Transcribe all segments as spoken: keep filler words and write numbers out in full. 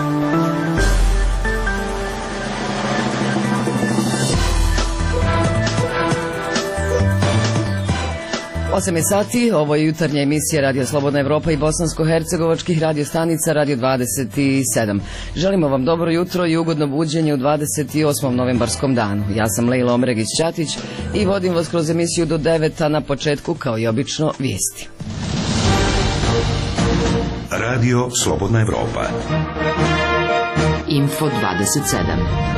osam je sati, ovo je jutarnja emisija Radio Slobodna Evropa i bosansko-hercegovačkih radio stanica Radio dvadeset sedam. Želimo vam dobro jutro i ugodno buđenje u dvadeset osmom novembarskom danu. Ja sam Lejla Omregić-Ćatić i vodim vas kroz emisiju do deveta, na početku, kao i obično, vijesti. Radio Slobodna Evropa. Info dvadeset sedam.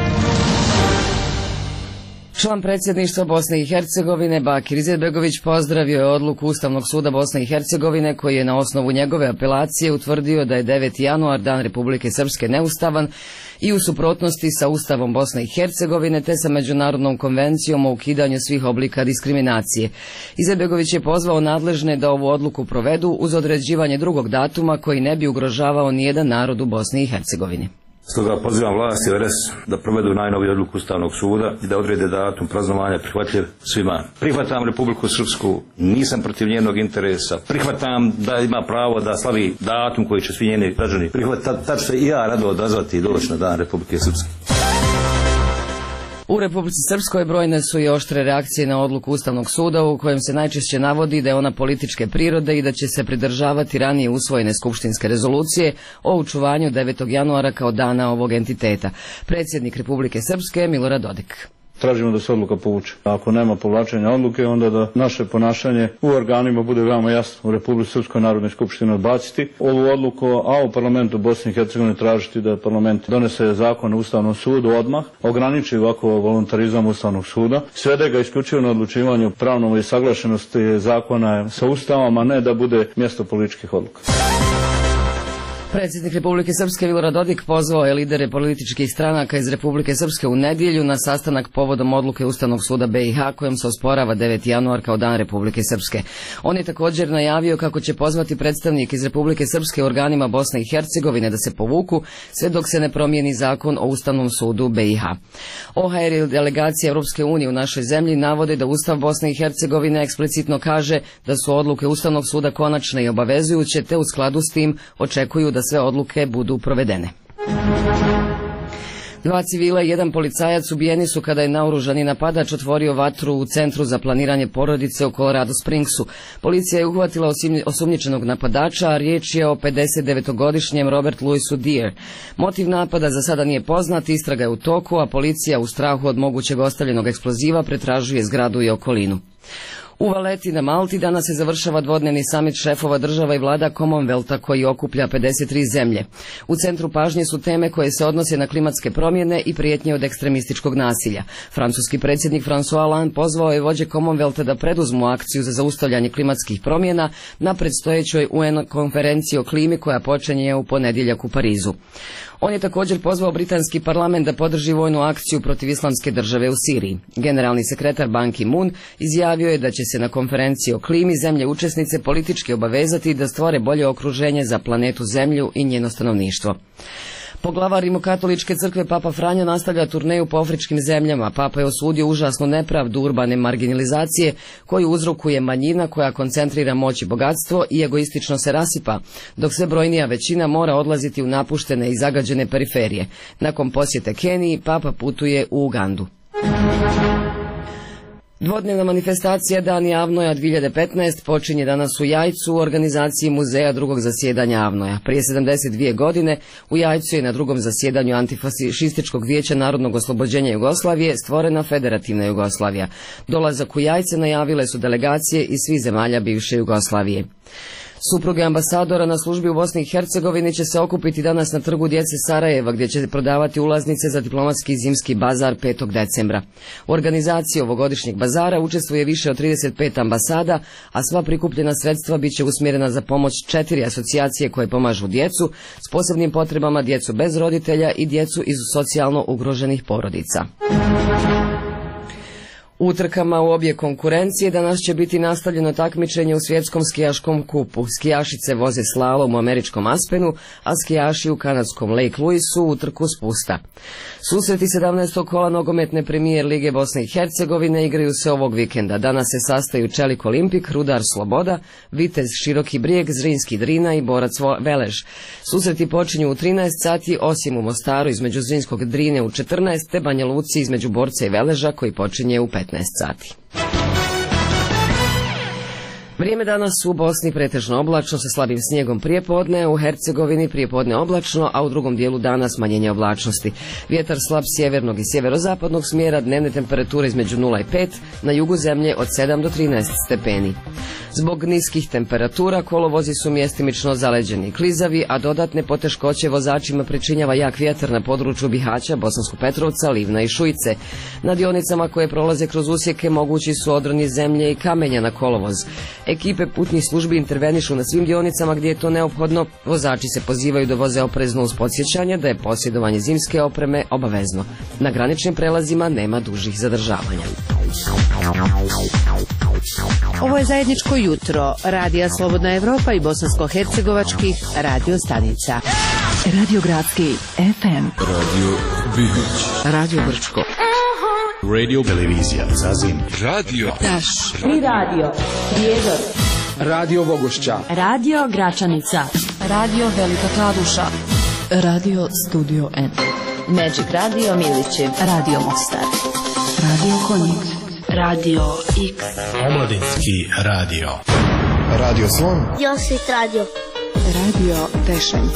Član predsjedništva Bosne i Hercegovine Bakir Izetbegović pozdravio je odluku Ustavnog suda Bosne i Hercegovine koji je na osnovu njegove apelacije utvrdio da je deveti januar, Dan Republike Srpske, neustavan i u suprotnosti sa Ustavom Bosne i Hercegovine te sa Međunarodnom konvencijom o ukidanju svih oblika diskriminacije. Izetbegović je pozvao nadležne da ovu odluku provedu uz određivanje drugog datuma koji ne bi ugrožavao nijedan narod u Bosni i Hercegovini. Stoga pozivam vlasti R S da provedu najnoviju odluku Ustavnog suda i da odrede datum praznovanja prihvatljiv svima. Prihvatam Republiku Srpsku, nisam protiv njenog interesa, prihvatam da ima pravo da slavi datum koji će svi njeni građani prihvatiti. Tad ću se i ja rado odazvati i doći na Dan Republike Srpske. U Republici Srpskoj brojne su i oštre reakcije na odluku Ustavnog suda u kojem se najčešće navodi da je ona političke prirode i da će se pridržavati ranije usvojene skupštinske rezolucije o očuvanju devetog januara kao dana ovog entiteta. Predsjednik Republike Srpske Milorad Dodik. Tražimo da se odluka povuče. Ako nema povlačenja odluke, onda da naše ponašanje u organima bude veoma jasno. U Republici Srpskoj Narodnoj skupštini odbaciti ovu odluku, a u parlamentu Bosne i Hercegovine tražiti da parlament donese zakon o Ustavnom sudu odmah, ograniči ovako voluntarizam Ustavnog suda, svede ga isključivo na odlučivanju pravnom i saglašenosti zakona sa Ustavom, a ne da bude mjesto političkih odluka. Predsjednik Republike Srpske Milorad Dodik pozvao je lidere političkih stranaka iz Republike Srpske u nedjelju na sastanak povodom odluke Ustavnog suda B i H kojom se osporava deveti januar kao Dan Republike Srpske. On je također najavio kako će pozvati predstavnik iz Republike Srpske organima Bosne i Hercegovine da se povuku sve dok se ne promijeni zakon o Ustavnom sudu B i H. O H R i delegacije Europske unije u našoj zemlji navode da Ustav Bosne i Hercegovine eksplicitno kaže da su odluke Ustavnog suda konačne i obavezujuće, te u skladu s tim očekuju da sve odluke budu provedene. Dva civila i jedan policajac ubijeni su kada je naoružani napadač otvorio vatru u Centru za planiranje porodice u Colorado Springsu. Policija je uhvatila osumnjičenog napadača, a riječ je o pedesetdevetogodišnjem Robert Louisu Deere. Motiv napada za sada nije poznat, istraga je u toku, a policija u strahu od mogućeg ostavljenog eksploziva pretražuje zgradu i okolinu. U Valeti na Malti danas se završava dvodnevni samit šefova država i vlada Commonwealtha koji okuplja pedeset tri zemlje. U centru pažnje su teme koje se odnose na klimatske promjene i prijetnje od ekstremističkog nasilja. Francuski predsjednik François Hollande pozvao je vođe Commonwealtha da preduzmu akciju za zaustavljanje klimatskih promjena na predstojećoj U N konferenciji o klimi koja počinje u ponedjeljak u Parizu. On je također pozvao britanski parlament da podrži vojnu akciju protiv islamske države u Siriji. Generalni sekretar Ban Ki-moon izjavio je da će se na konferenciji o klimi zemlje učesnice politički obavezati da stvore bolje okruženje za planetu Zemlju i njeno stanovništvo. Poglavar Rimokatoličke crkve Papa Franjo nastavlja turneju po afričkim zemljama. Papa je osudio užasnu nepravdu urbane marginalizacije koju uzrokuje manjina koja koncentrira moć i bogatstvo i egoistično se rasipa, dok sve brojnija većina mora odlaziti u napuštene i zagađene periferije. Nakon posjete Keniji, Papa putuje u Ugandu. Dvodnevna manifestacija Dani Avnoja dvije hiljade petnaest počinje danas u Jajcu u organizaciji muzeja drugog zasjedanja Avnoja. Prije sedamdeset dvije godine u Jajcu je na drugom zasjedanju Antifašističkog vijeća narodnog oslobođenja Jugoslavije stvorena Federativna Jugoslavija. Dolazak u Jajce najavile su delegacije iz svih zemalja bivše Jugoslavije. Supruge ambasadora na službi u Bosni i Hercegovini će se okupiti danas na trgu djece Sarajeva gdje će prodavati ulaznice za diplomatski zimski bazar petog decembra. U organizaciji ovogodišnjeg bazara učestvuje više od trideset pet ambasada, a sva prikupljena sredstva bit će usmjerena za pomoć četiri asocijacije koje pomažu djecu s posebnim potrebama, djecu bez roditelja i djecu iz socijalno ugroženih porodica. U utrkama u obje konkurencije danas će biti nastavljeno takmičenje u svjetskom skijaškom kupu. Skijašice voze slalom u američkom Aspenu, a skijaši u kanadskom Lake Louisu utrku spusta. Susreti sedamnaestog kola nogometne premijer Lige Bosne i Hercegovine igraju se ovog vikenda. Danas se sastaju Čelik Olimpik, Rudar Sloboda, Vitez Široki Brijeg, Zrinski Drina i Borac Velež. Susreti počinju u trinaest sati, osim u Mostaru između Zrinskog Drine u četrnaest, te Banja Luci između Borca i Veleža koji počinje u petnaest sati. Vrijeme danas u Bosni pretežno oblačno sa slabim snijegom prijepodne, u Hercegovini prijepodne oblačno, a u drugom dijelu dana smanjenje oblačnosti. Vjetar slab sjevernog i sjeverozapadnog smjera, dnevne temperature između nula i pet, na jugu zemlje od sedam do trinaest stepeni. Zbog niskih temperatura kolovozi su mjestimično zaleđeni i klizavi, a dodatne poteškoće vozačima pričinjava jak vjetar na području Bihaća, Bosanskog Petrovca, Livna i Šujice. Na dionicama koje prolaze kroz usjeke mogući su odroni zemlje i kamenja na kolovoz. Ekipe putnih službi intervenišu na svim dionicama gdje je to neophodno. Vozači se pozivaju da voze oprezno uz podsjećanje da je posjedovanje zimske opreme obavezno. Na graničnim prelazima nema dužih zadržavanja. Ovo je zajedničko jutro Radija Slobodna Evropa i bosansko-hercegovačkih radio stanica. Radio Gradski F M, Radio Bihać, Radio Brčko, Radio Televizija Zazim, Radio Taš, Tri Radio, Prijedor, Radio Vogošća, Radio Gračanica, Radio Velika Kladuša, Radio Studio N, Magic Radio Milići, Radio Mostar, Radio Konjic, Radio X, Omladinski radio, Radio Slon, Josit Radio, Radio Tešanj,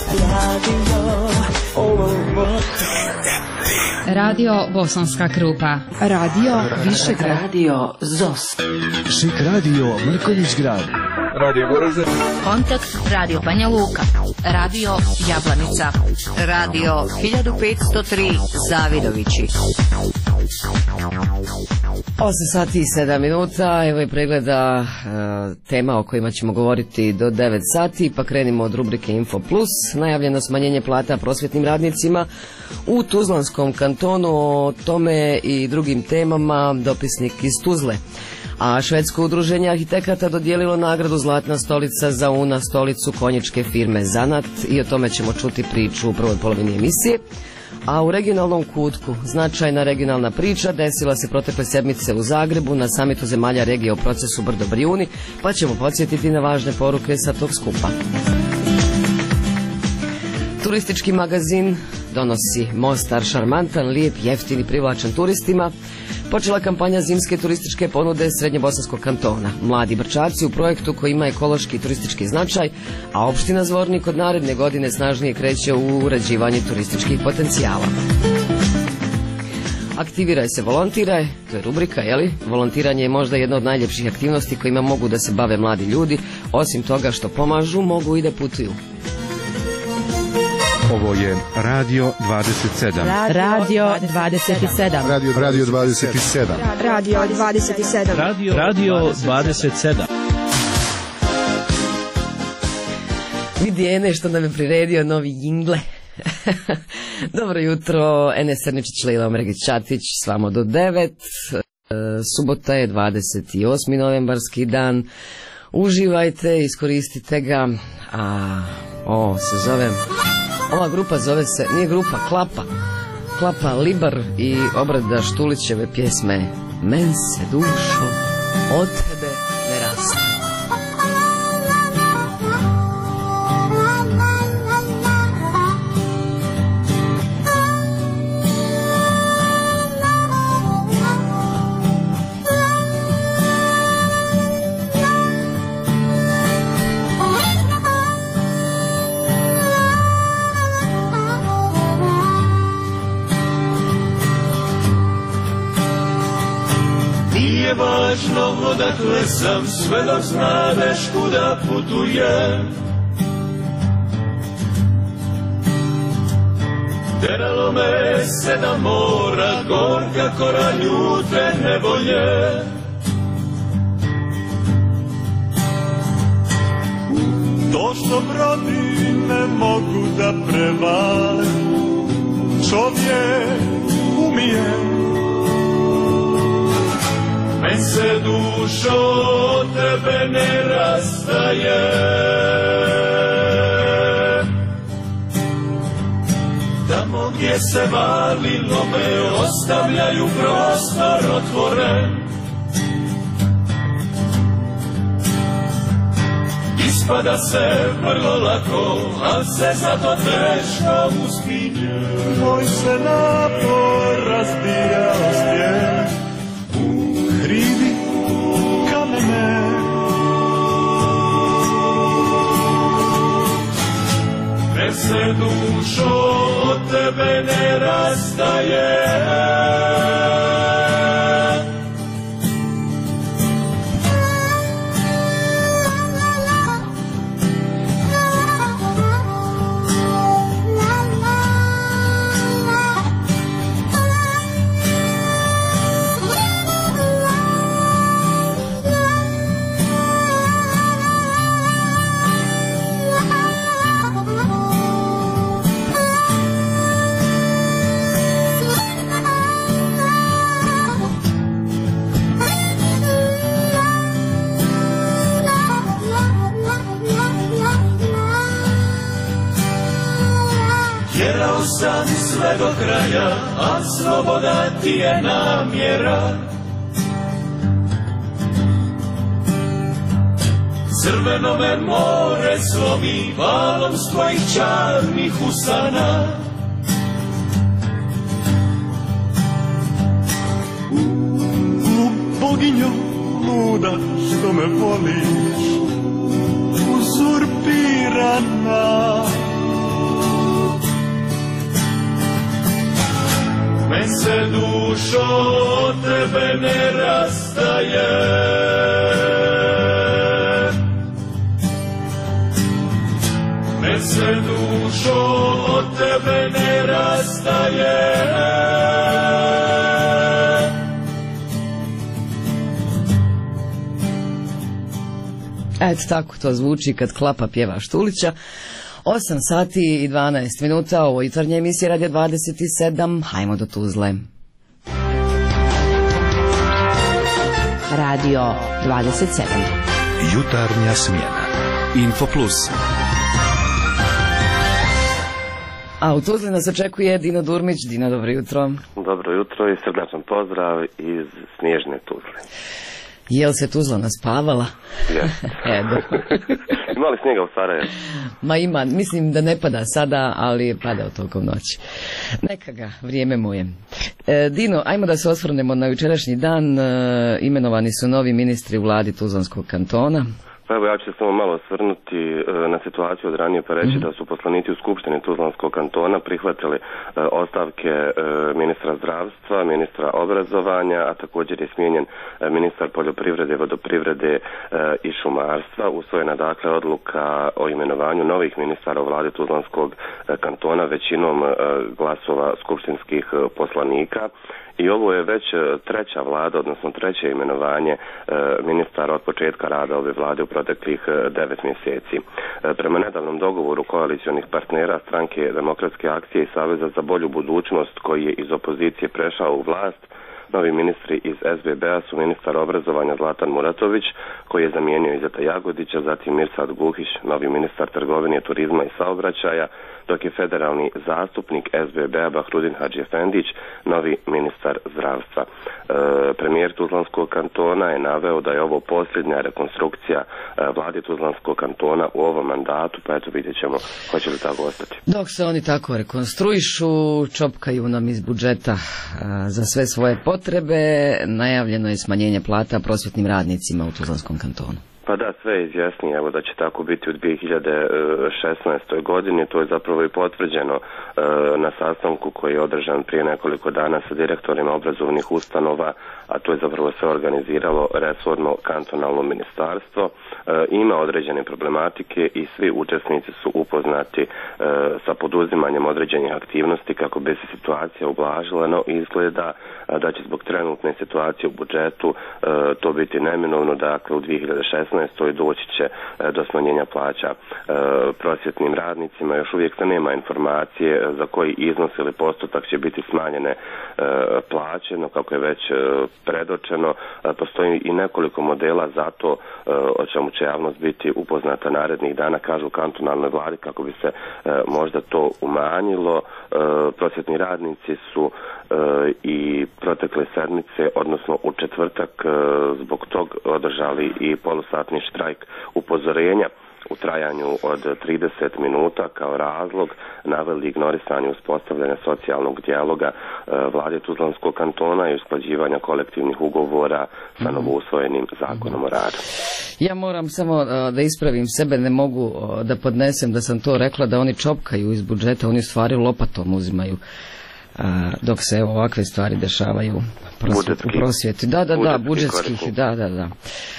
Radio Bosanska Krupa, Radio Višegrad, Radio Zos, Šik Radio Mrkonjić Grad, Radio Goražde, Kontakt Radio Banja Luka, Radio Jablanica, Radio hiljadu petsto tri Zavidovići. osam sati i sedam minuta, evo je pregleda e, tema o kojima ćemo govoriti do devet sati, pa krenimo od rubrike Info Plus. Najavljeno smanjenje plata prosvjetnim radnicima u Tuzlanskom kantonu, o tome i drugim temama dopisnik iz Tuzle. A švedsko udruženje arhitekata dodijelilo nagradu Zlatna stolica za una stolicu konjičke firme Zanat i o tome ćemo čuti priču u prvoj polovini emisije. A u regionalnom kutku značajna regionalna priča desila se protekle sedmice u Zagrebu na samitu zemalja regije o procesu Brdo Brijuni, pa ćemo podsjetiti na važne poruke sa tog skupa. Turistički magazin donosi Mostar šarmantan, lijep, jeftin i privlačan turistima. Počela kampanja zimske turističke ponude Srednjebosanskog kantona. Mladi Brčaci u projektu koji ima ekološki i turistički značaj, a opština Zvornik od naredne godine snažnije kreće u uređivanje turističkih potencijala. Aktiviraj se, volontiraj, to je rubrika, jeli? Volontiranje je možda jedna od najljepših aktivnosti kojima mogu da se bave mladi ljudi. Osim toga što pomažu, mogu i da putuju. Ovo je Radio dvadeset sedam. Radio dvadeset sedam, Radio, Radio dvadeset sedam, Radio dvadeset sedam, Radio, Radio dvadeset sedam. Vidi Ene što nam je priredio novi jingle. Dobro jutro, Ene Srničić, Lejla Omregić Čatić, s vama do devet. Subota je dvadeset osmi novembarski dan. Uživajte, iskoristite ga. A ovo se zove... Ova grupa zove se, nije grupa, Klapa. Klapa Libar i obrada Štulićeve pjesme Men se dušo od tebe ne raste. Nije važno odakle sam, sve dok znadeš kuda putujem. Teralo me sedam mora, gorka kora ljute nevolje. To što brodi ne mogu da prevale, čovjek umije. me se dušo od tebe ne rastaje. Tamo gdje se valilo me ostavljaju prostor otvoren. Ispada se vrlo lako, al se zato teško uspinje. Moj se napor razbija o stijene, u hribi kamene. Me se dušo od tebe ne rastaje. Tjerao sam sve do kraja, a sloboda ti je namjera. Crveno me more slomi valom s tvojih čarnih usana. U boginjo luda što me voliš, uzurpirana. Me se dušo od tebe ne rastaje. Me se dušo od tebe ne rastaje. Eto tako to zvuči kad Klapa pjeva Štulića. osam sati i dvanaest minuta, ovo jutarnje emisije Radio dvadeset sedam, hajmo do Tuzle. Radio dvadeset sedam. Jutarnja smjena. Info Plus. A u Tuzli nas očekuje Dino Durmić. Dino, dobro jutro. Dobro jutro i srdačan pozdrav iz snježne Tuzle. Jel se Tuzla naspavala? Jeste. Ima li snijega u Sarajevu? Ma ima, mislim da ne pada sada, ali je padao tokom noći. Neka ga, vrijeme mu je. E, Dino, ajmo da se osvrnemo na jučerašnji dan. E, imenovani su novi ministri u vladi Tuzlanskog kantona. Pa evo, ja ću se samo malo osvrnuti e, na situaciju od ranije, pa reći mm-hmm. da su poslanici u Skupštini Tuzlanskog kantona prihvatili e, ostavke e, ministra zdravstva, ministra obrazovanja, a također je smijenjen e, ministar poljoprivrede, vodoprivrede e, i šumarstva. Usvojena dakle odluka o imenovanju novih ministara u vladi Tuzlanskog e, kantona većinom e, glasova skupštinskih e, poslanika. I ovo je već treća vlada, odnosno treće imenovanje e, ministara od početka rada ove vlade u proteklih devet mjeseci. E, prema nedavnom dogovoru koalicionih partnera Stranke demokratske akcije i Saveza za bolju budućnost, koji je iz opozicije prešao u vlast, novi ministri iz S B B-a su ministar obrazovanja Zlatan Muratović, koji je zamijenio Izeta Jagodića, zatim Mirsad Guhić, novi ministar trgovine, turizma i saobraćaja, dok je federalni zastupnik S B B-a Bahrudin Hadžiefendić, novi ministar zdravstva. E, premijer Tuzlanskog kantona je naveo da je ovo posljednja rekonstrukcija e, vlade Tuzlanskog kantona u ovom mandatu, pa eto vidjet ćemo hoće li tako ostati. Dok se oni tako rekonstruišu, čopkaju nam iz budžeta a, za sve svoje potrebe, najavljeno je smanjenje plata prosvjetnim radnicima u Tuzlanskom kantonu. Pa da, sve je izjasnije, evo da će tako biti u dvije hiljade šesnaestoj godini, to je zapravo i potvrđeno e, na sastanku koji je održan prije nekoliko dana sa direktorima obrazovnih ustanova, a to je zapravo sve organiziralo resorno kantonalno ministarstvo. E, ima određene problematike i svi učesnici su upoznati e, sa poduzimanjem određenih aktivnosti kako bi se situacija ublažila, no izgleda a, da će zbog trenutne situacije u budžetu e, to biti neminovno, dakle u dvije hiljade šesnaestoj doći će e, do smanjenja plaća e, prosvjetnim radnicima. Još uvijek se nema informacije za koji iznos ili postotak će biti smanjene e, plaće, no kako je već e, predočeno. Postoji i nekoliko modela za to, o čemu će javnost biti upoznata narednih dana, kažu u kantonalnoj vladi, kako bi se možda to umanjilo. Prosvjetni radnici su i protekle sedmice, odnosno u četvrtak, zbog tog održali i polusatni štrajk upozorenja u trajanju od trideset minuta kao razlog naveli ignorisanje uspostavljanja socijalnog dijaloga vlade Tuzlanskog kantona i usklađivanja kolektivnih ugovora sa novousvojenim zakonom o radu. Ja moram samo da ispravim sebe, ne mogu da podnesem da sam to rekla, da oni čopkaju iz budžeta, oni u stvari lopatom uzimaju. A, dok se evo ovakve stvari dešavaju prosvjet, u prosvjeti. Da, da, da, budžetskih, da, da, da.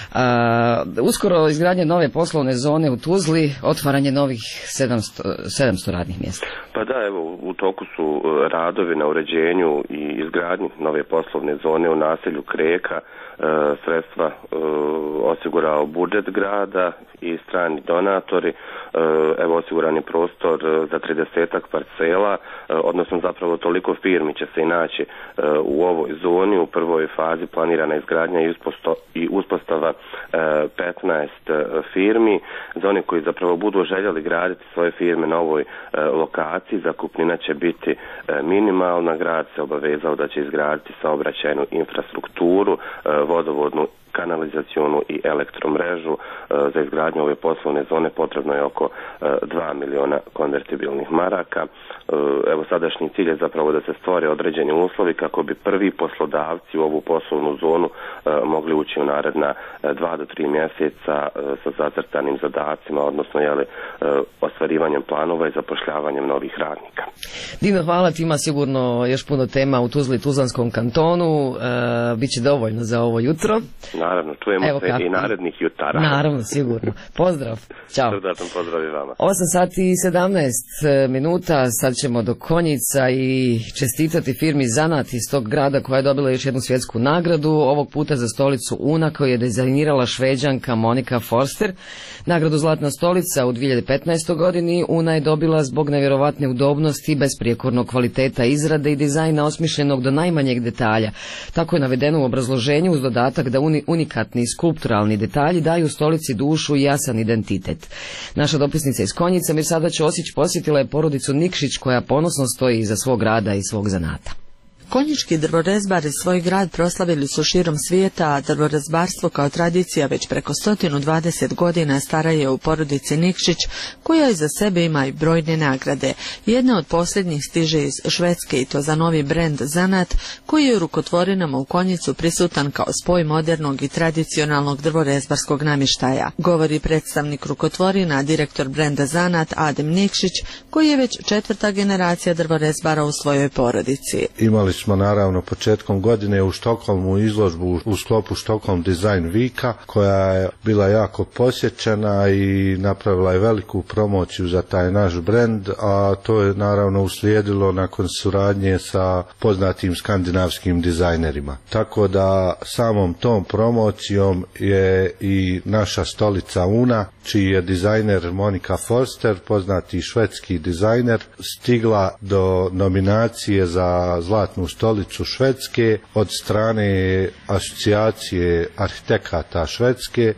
A, uskoro izgradnje nove poslovne zone u Tuzli, otvaranje novih sedamsto, sedamsto radnih mjesta. Pa da, evo, u toku su radovi na uređenju i izgradnji nove poslovne zone u naselju Kreka. E, sredstva e, osigurao budžet grada i strani donatori. E, evo, osiguran je prostor za tridesetak parcela, e, odnosno zapravo toliko firmi će se i naći e, u ovoj zoni. U prvoj fazi planirana izgradnja i, usposto, i uspostava e, petnaest firmi. Za one koji zapravo budu željeli graditi svoje firme na ovoj e, lokaciji, zakupnina će biti e, minimalna. Grad se obavezao da će izgraditi saobraćajnu infrastrukturu, e, vodovodnu, kanalizacionu i elektromrežu. Za izgradnju ove poslovne zone potrebno je oko dva miliona konvertibilnih maraka. Evo, sadašnji cilj je zapravo da se stvore određeni uslovi kako bi prvi poslodavci u ovu poslovnu zonu mogli ući u naredna dva do tri mjeseca sa zacrtanim zadacima, odnosno jeli, ostvarivanjem planova i zapošljavanjem novih radnika. Dino, hvala ti, ima sigurno još puno tema u Tuzli i Tuzlanskom kantonu. E, Biće dovoljno za ovo jutro. Naravno, čujemo Evo se kako. I narednih jutara. Naravno, sigurno. Pozdrav. Ćao. Srdečan pozdrav i vama. osam sati i sedamnaest minuta, sad ćemo do Konjica i čestitati firmi Zanat iz tog grada koja je dobila još jednu svjetsku nagradu, ovog puta za stolicu Una koju je dizajnirala Šveđanka Monika Forster. Nagradu Zlatna stolica u dvije hiljade petnaestoj godini Una je dobila zbog nevjerovatne udobnosti, besprijekornog kvaliteta izrade i dizajna osmišljenog do najmanjeg detalja. Tako je navedeno u obrazloženju, uz dodatak da uni, unikatni skulpturalni detalji daju stolici dušu i jasan identitet. Naša dopisnica iz Konjica, Mirsada Ćosić, posjetila je porodicu Nikšić koja ponosno stoji iza svog rada i svog zanata. Konjički drvorezbari svoj grad proslavili su širom svijeta, a drvorezbarstvo kao tradicija već preko sto dvadeset godina stara je u porodici Nikšić, koja iza sebe ima i brojne nagrade. Jedna od posljednjih stiže iz Švedske, i to za novi brend Zanat, koji je u rukotvorinama u Konjicu prisutan kao spoj modernog i tradicionalnog drvorezbarskog namještaja. Govori predstavnik rukotvorina, direktor brenda Zanat Adem Nikšić, koji je već četvrta generacija drvorezbara u svojoj porodici. Imali smo naravno početkom godine u Štokholmu izložbu u sklopu Stockholm Design Weeka, koja je bila jako posjećena i napravila je veliku promociju za taj naš brend, a to je naravno uslijedilo nakon suradnje sa poznatim skandinavskim dizajnerima. Tako da samom tom promocijom je i naša stolica Una, čiji je dizajner Monika Forster, poznati švedski dizajner, stigla do nominacije za Zlatnu stolicu Švedske od strane asocijacije arhitekata Švedske,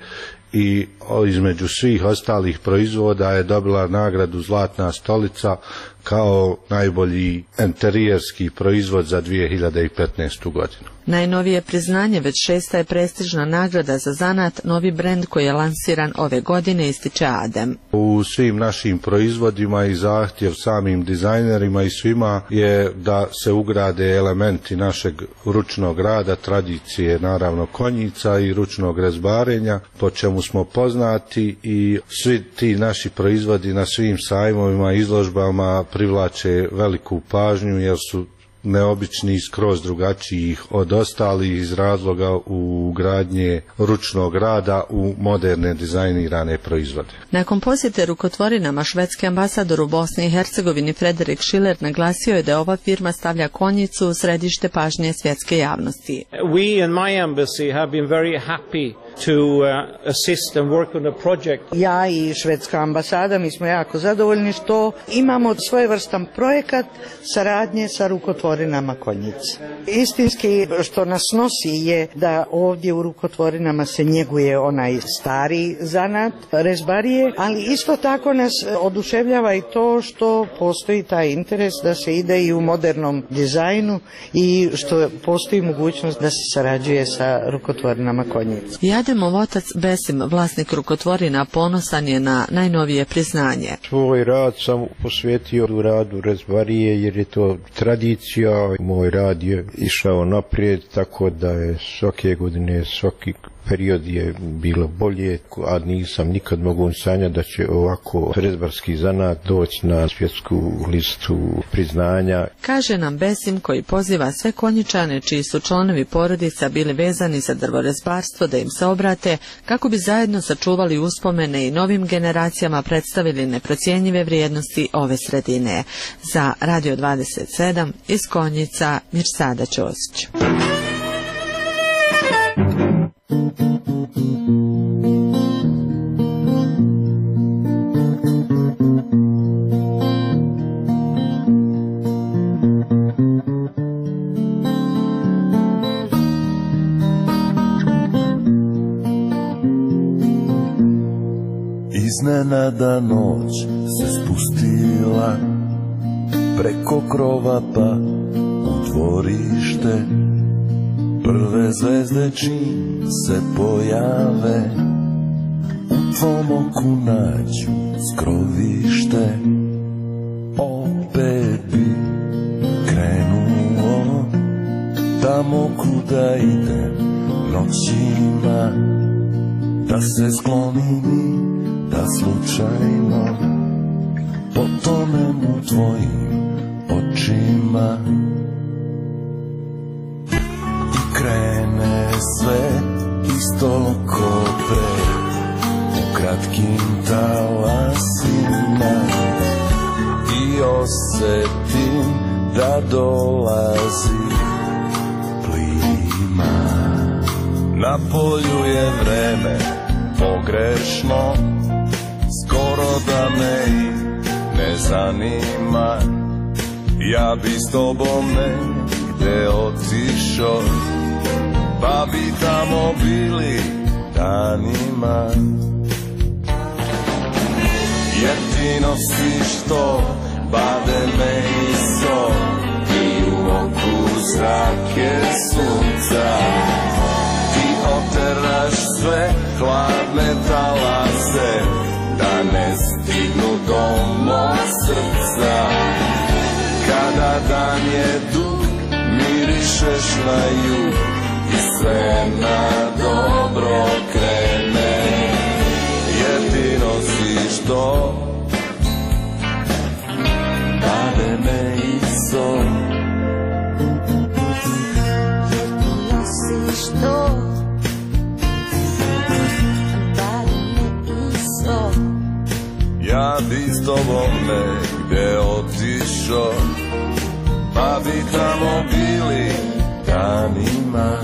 i između svih ostalih proizvoda je dobila nagradu Zlatna stolica kao najbolji enterijerski proizvod za dvije hiljade petnaestu godinu. Najnovije priznanje, već šesta je prestižna nagrada za Zanat, novi brend koji je lansiran ove godine, ističe Adem. U svim našim proizvodima i zahtjev samim dizajnerima i svima je da se ugrade elementi našeg ručnog rada, tradicije naravno Konjica i ručnog rezbarenja, po čemu smo poznati, i svi ti naši proizvodi na svim sajmovima i izložbama privlače veliku pažnju jer su neobični i skroz drugačijih od ostalih iz razloga ugradnje ručnog rada u moderne dizajnirane proizvode. Nakon posjete rukotvorinama, švedski ambasador u Bosni i Hercegovini Frederik Schiller naglasio je da ova firma stavlja Konjicu u središte pažnje svjetske javnosti. We in my embassy have been very happy to uh, assist and work on a project. Ja i švedska ambasada, mi smo jako zadovoljni što imamo svojevrstan projekat saradnje sa rukotvorinama Konjic. Istinski što nas nosi je da ovdje u rukotvorinama se njeguje onaj stari zanat rezbarije, ali isto tako nas oduševljava i to što postoji taj interes da se ide i u modernom dizajnu i što postoji mogućnost da se sarađuje sa rukotvorinama Konjic. Jademov otac Besim, vlasnik rukotvorina, ponosan je na najnovije priznanje. Svoj rad sam posvetio u radu rezbarije jer je to tradicija. Moj rad je išao naprijed, tako da je svake godine, svaki period je bilo bolje, a nisam nikad mogu sanjati da će ovako rezbarski zanat doći na svjetsku listu priznanja. Kaže nam Besim, koji poziva sve Konjičane čiji su članovi porodica bili vezani za drvorezbarstvo da im se obrate kako bi zajedno sačuvali uspomene i novim generacijama predstavili neprocjenjive vrijednosti ove sredine. Za Radio dvadeset sedam iz Konjica, Mirsada Ćosić. Iznenada noć se spustila preko krova pa u dvorište. Prve zvezde čim se pojave u tvom oku nađu skrovište. Opet bi krenuo tamo kuda idem noćima, da se sklonim, da slučajno potonem u tvojim očima. I krene sve isto ko pre, u kratkim talasima, i osjetim da dolazi plima. Na polju je vreme pogrešno, skoro da me i ne zanima. Ja bi s tobom negde otišao, pa bi tamo bili danima. Jer ti nosiš to, bade me i so, i u oku zrake sunca. Ti oteraš sve hladne talase, da ne stignu do mog srca. Kada dan je dug, mirišeš na jug i sve na dobro krene. Jer ti nosiš to, bade me i so. Nosiš to, ja bi s tobom negde otišao, pa bi tamo bili danima.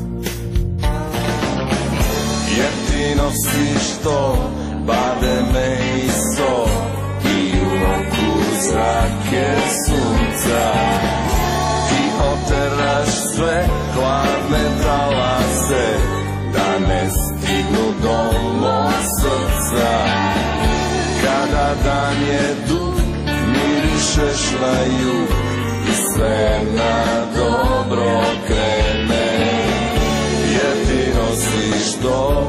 Jer ti nosiš to, bade me i so, i u oku zrake sunca. Ti oteraš sve hladne talase, da ne stignu do mog srca. Kada dan je dug, mirišeš na jug i sve na dobro krene. Jer ti nosiš to,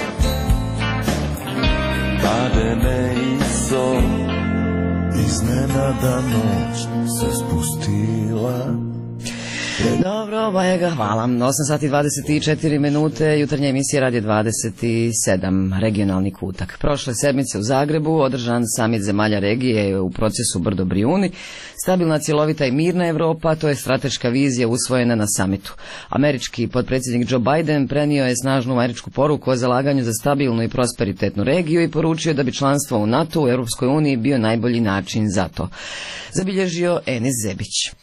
bade me i so. Iznenada noć se spustila. Dobro, Bajega, hvala. osam sati i dvadeset četiri minute, jutarnja emisija Radio dvadeset sedam, regionalni kutak. Prošle sedmice u Zagrebu održan samit zemalja regije u procesu Brdo Brijuni. Stabilna, cjelovita i mirna Europa, to je strateška vizija usvojena na samitu. Američki potpredsjednik Joe Biden prenio je snažnu američku poruku o zalaganju za stabilnu i prosperitetnu regiju i poručio da bi članstvo u NATO u Europskoj uniji bio najbolji način za to. Zabilježio Enis Zebić.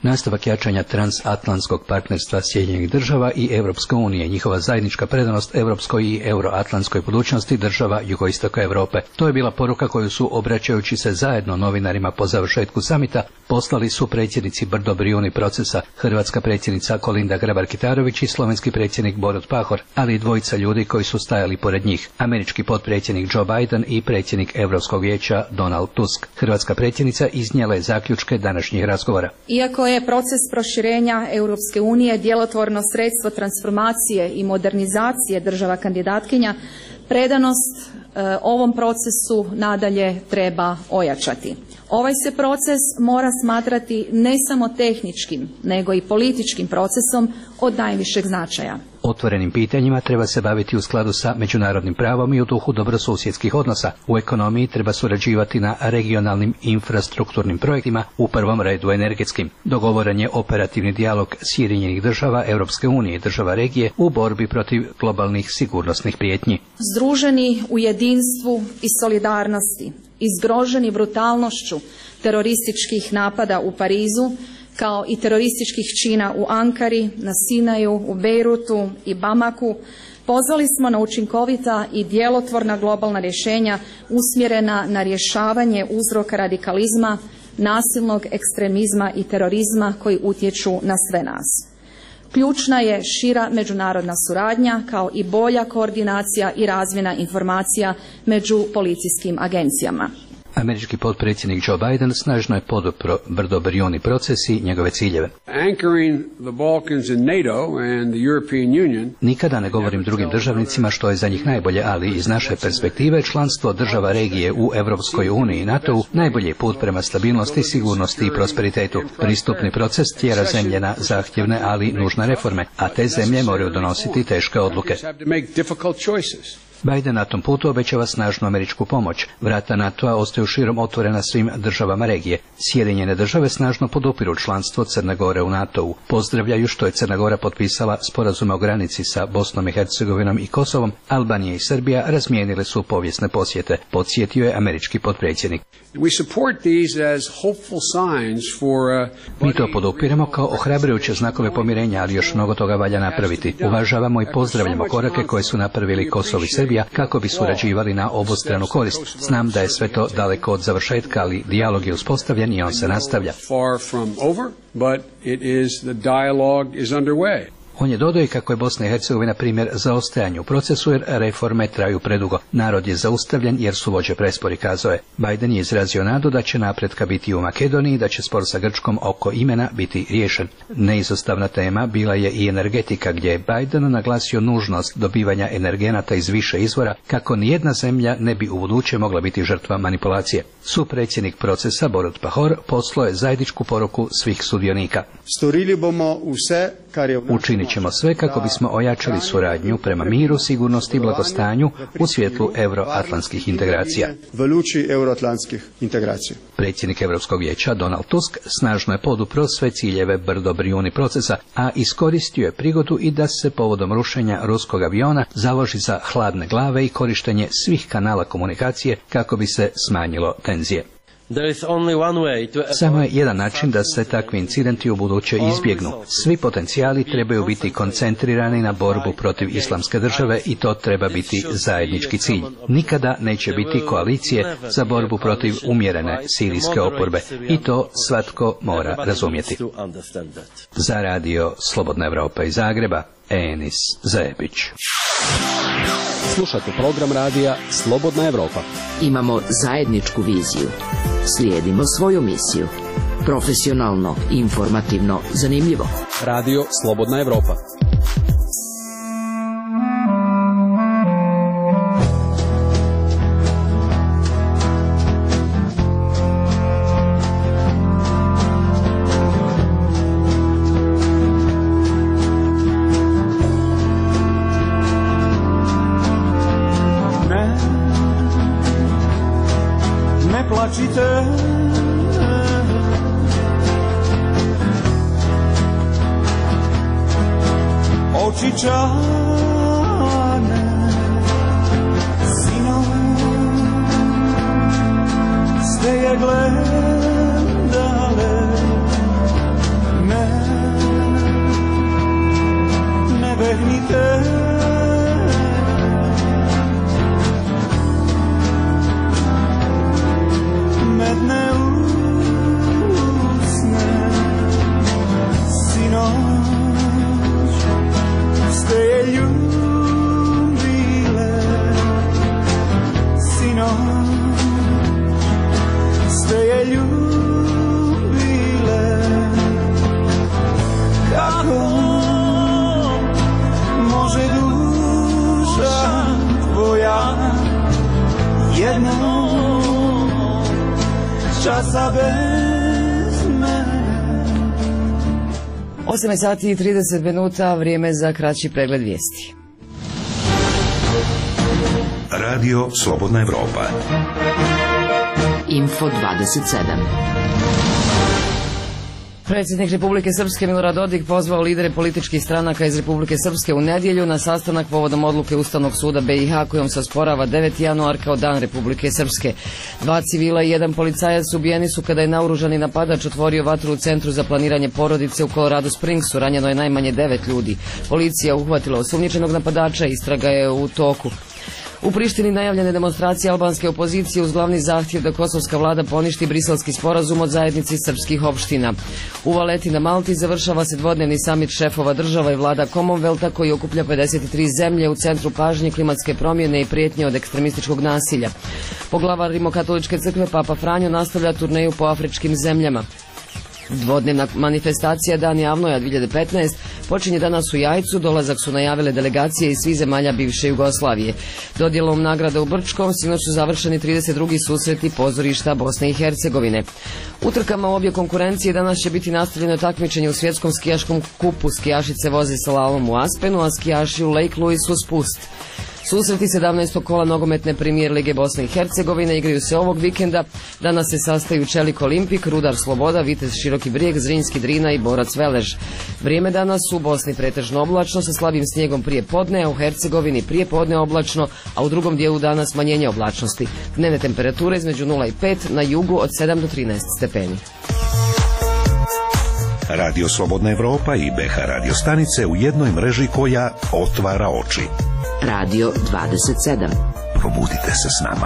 nastavak jačanja transatlantskog partnerstva Sjedinjenih država i Europske unije, njihova zajednička predanost europskoj i euroatlantskoj budućnosti država jugoistoka Europe. To je bila poruka koju su, obraćajući se zajedno novinarima po završetku samita, poslali su predsjednici Brdo-Brijuni procesa, hrvatska predsjednica Kolinda Grabar-Kitarović i slovenski predsjednik Borut Pahor, ali i dvojica ljudi koji su stajali pored njih, američki potpredsjednik Joe Biden i predsjednik Europskog vijeća Donald Tusk. Hrvatska predsjednica iznijela je zaključke današnjih razgovora. Iako je proces proširenja Europske unije djelotvorno sredstvo transformacije i modernizacije država kandidatkinja, predanost e, ovom procesu nadalje treba ojačati. Ovaj se proces mora smatrati ne samo tehničkim, nego i političkim procesom od najvišeg značaja. Otvorenim pitanjima treba se baviti u skladu sa međunarodnim pravom i u duhu dobrosusjedskih odnosa. U ekonomiji treba surađivati na regionalnim infrastrukturnim projektima, u prvom redu energetskim. Dogovoren je operativni dijalog Sjedinjenih država, Europske unije i država regije u borbi protiv globalnih sigurnosnih prijetnji. Združeni u jedinstvu i solidarnosti, izgroženi brutalnošću terorističkih napada u Parizu, kao i terorističkih čina u Ankari, na Sinaju, u Bejrutu i Bamaku, pozvali smo na učinkovita i djelotvorna globalna rješenja usmjerena na rješavanje uzroka radikalizma, nasilnog ekstremizma i terorizma koji utječu na sve nas. Ključna je šira međunarodna suradnja kao i bolja koordinacija i razmjena informacija među policijskim agencijama. Američki potpredsjednik Joe Biden snažno je podupro Brdo-Brijuni proces i njegove ciljeve. Nikada ne govorim drugim državnicima što je za njih najbolje, ali iz naše perspektive članstvo država regije u Europskoj uniji i NATO-u najbolji je put prema stabilnosti, sigurnosti i prosperitetu. Pristupni proces tjera zemlje na zahtjevne, ali nužne reforme, a te zemlje moraju donositi teške odluke. Biden na tom putu obećava snažnu američku pomoć. Vrata NATO-a ostaju širom otvorena svim državama regije. Sjedinjene države snažno podupiru članstvo Crne Gore u NATO-u. Pozdravljaju što je Crna Gora potpisala sporazume o granici sa Bosnom i Hercegovinom i Kosovom. Albanija i Srbija razmijenile su povijesne posjete, podsjetio je američki potpredsjednik. Mi to podupiramo kao ohrabrujuće znakove pomirenja, ali još mnogo toga valja napraviti. Uvažavamo i pozdravljamo korake koje su napravili Kosovo i Srbija kako bi surađivali na obostranu korist. Znam da je sve to daleko od završetka, ali dijalog je uspostavljen i on se nastavlja. On je dodao i kako je Bosna i Hercegovina primjer zaostajanja u procesu jer reforme traju predugo. Narod je zaustavljen jer su vođe prespori, kazao je. Biden je izrazio nadu da će napretka biti u Makedoniji i da će spor sa Grčkom oko imena biti riješen. Neizostavna tema bila je i energetika, gdje je Biden naglasio nužnost dobivanja energenata iz više izvora kako nijedna zemlja ne bi ubuduće mogla biti žrtva manipulacije. Supredsjednik procesa Borut Pahor poslao je zajedničku poruku svih sudionika. Učinit ćemo sve kako bismo ojačali suradnju prema miru, sigurnosti i blagostanju u svjetlu euroatlantskih integracija. Predsjednik Europskog vijeća Donald Tusk snažno je podupro sve ciljeve Brdo-Brijuni procesa, a iskoristio je prigodu i da se povodom rušenja ruskog aviona založi za hladne glave i korištenje svih kanala komunikacije kako bi se smanjilo tenzije. Samo je jedan način da se takvi incidenti u buduće izbjegnu. Svi potencijali trebaju biti koncentrirani na borbu protiv islamske države i to treba biti zajednički cilj. Nikada neće biti koalicije za borbu protiv umjerene sirijske oporbe i to svatko mora razumjeti. Za radio Slobodna Evropa iz Zagreba, Enis Zajebić. Slušajte program radija Slobodna Evropa. Imamo zajedničku viziju. Slijedimo svoju misiju. Profesionalno, informativno, zanimljivo. Radio Slobodna Evropa. Plačite, oči čane, sinom ste je gledale, časa bez mene. osam sati i trideset minuta, vrijeme za kraći pregled vijesti. Radio Slobodna Evropa. Info dvadeset sedam. Predsjednik Republike Srpske Milorad Dodik pozvao lidere političkih stranaka iz Republike Srpske u nedjelju na sastanak povodom odluke Ustavnog suda B i H kojom se osporava deveti januar kao dan Republike Srpske. Dva civila i jedan policajac ubijeni su kada je naoružani napadač otvorio vatru u Centru za planiranje porodice u Colorado Springsu. Ranjeno je najmanje devet ljudi. Policija uhvatila osumnjičenog napadača, istraga je u toku. U Prištini najavljene demonstracije albanske opozicije uz glavni zahtjev da kosovska vlada poništi briselski sporazum od zajednici srpskih opština. U Valeti na Malti završava se dvodnevni samit šefova država i vlada Commonwealtha koji okuplja pedeset tri zemlje u centru pažnje klimatske promjene i prijetnje od ekstremističkog nasilja. Poglavar Rimokatoličke crkve Papa Franjo nastavlja turneju po afričkim zemljama. Dvodnevna manifestacija Dan Javnoja dvije hiljade petnaeste počinje danas u Jajcu, dolazak su najavile delegacije iz svih zemalja bivše Jugoslavije. Dodjelom nagrada u Brčkom sinoć su završeni trideset drugi susreti pozorišta Bosne i Hercegovine. U trkama u obje konkurencije danas će biti nastavljeno takmičenje u svjetskom skijaškom kupu. Skijašice voze slalom u Aspenu, a skijaši u Lake Louisu spust. Susreti sedamnaestog kola nogometne premijer Lige Bosne i Hercegovine igraju se ovog vikenda. Danas se sastaju Čelik Olimpik, Rudar Sloboda, Vitez Široki Brijeg, Zrinjski Drina i Borac Velež. Vrijeme danas u Bosni pretežno oblačno sa slabim snijegom prije podne, a u Hercegovini prije podne oblačno, a u drugom dijelu dana smanjenje oblačnosti. Dnevne temperature između nula i pet, na jugu od sedam do trinaest stepeni. Radio Slobodna Evropa i B H radio stanice u jednoj mreži koja otvara oči. Radio dvadeset sedam. Probudite se s nama.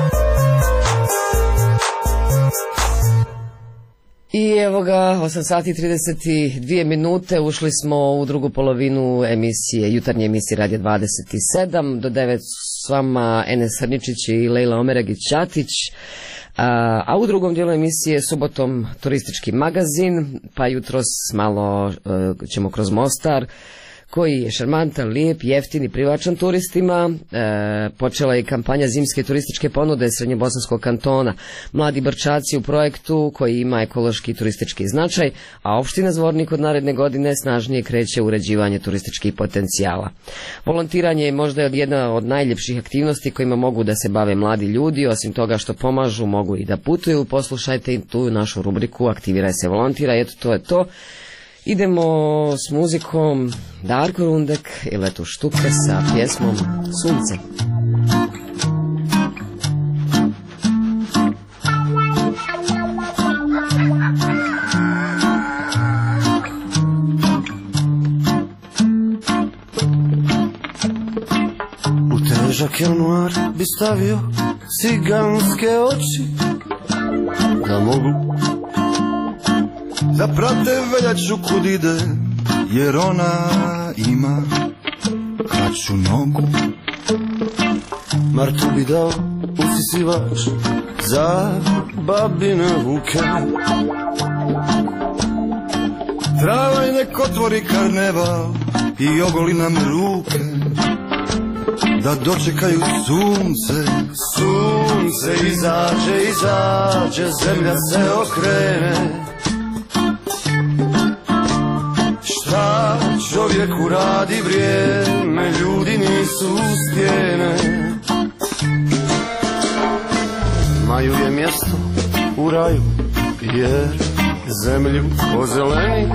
I evo ga, osam sati i trideset dvije minute, ušli smo u drugu polovinu emisije, jutarnje emisije Radio dvadeset sedam, do devet s vama Enes Hrničić i Lejla Omeragić-Ćatić. A, a u drugom dijelu emisije subotom turistički magazin, pa jutros malo uh, ćemo kroz Mostar, koji je šarmantan, lijep, jeftin i privlačan turistima. E, počela je kampanja zimske turističke ponude Srednjobosanskog kantona. Mladi Brčaci u projektu koji ima ekološki i turistički značaj, a opština Zvornik od naredne godine snažnije kreće u uređivanje turističkih potencijala. Volontiranje je možda jedna od najljepših aktivnosti kojima mogu da se bave mladi ljudi. Osim toga što pomažu, mogu i da putuju. Poslušajte i tu našu rubriku Aktiviraj se, volontira. Eto, to je to. Idemo s muzikom Darko Rundek i Letu Štuke sa pjesmom Sunce. U težak januar bi stavio ciganske oči, da mogu da prate veljaču kud ide, jer ona ima kraću nogu. Martu bi dao usisivač za babine vuke, travaj nek otvori karneval i ogoli nam ruke, da dočekaju sunce. Sunce izađe, izađe, zemlja se okrene. Šta čovjeku radi vrijeme, ljudi nisu stijene. Maju je mjesto u raju, jer zemlju ozeleni.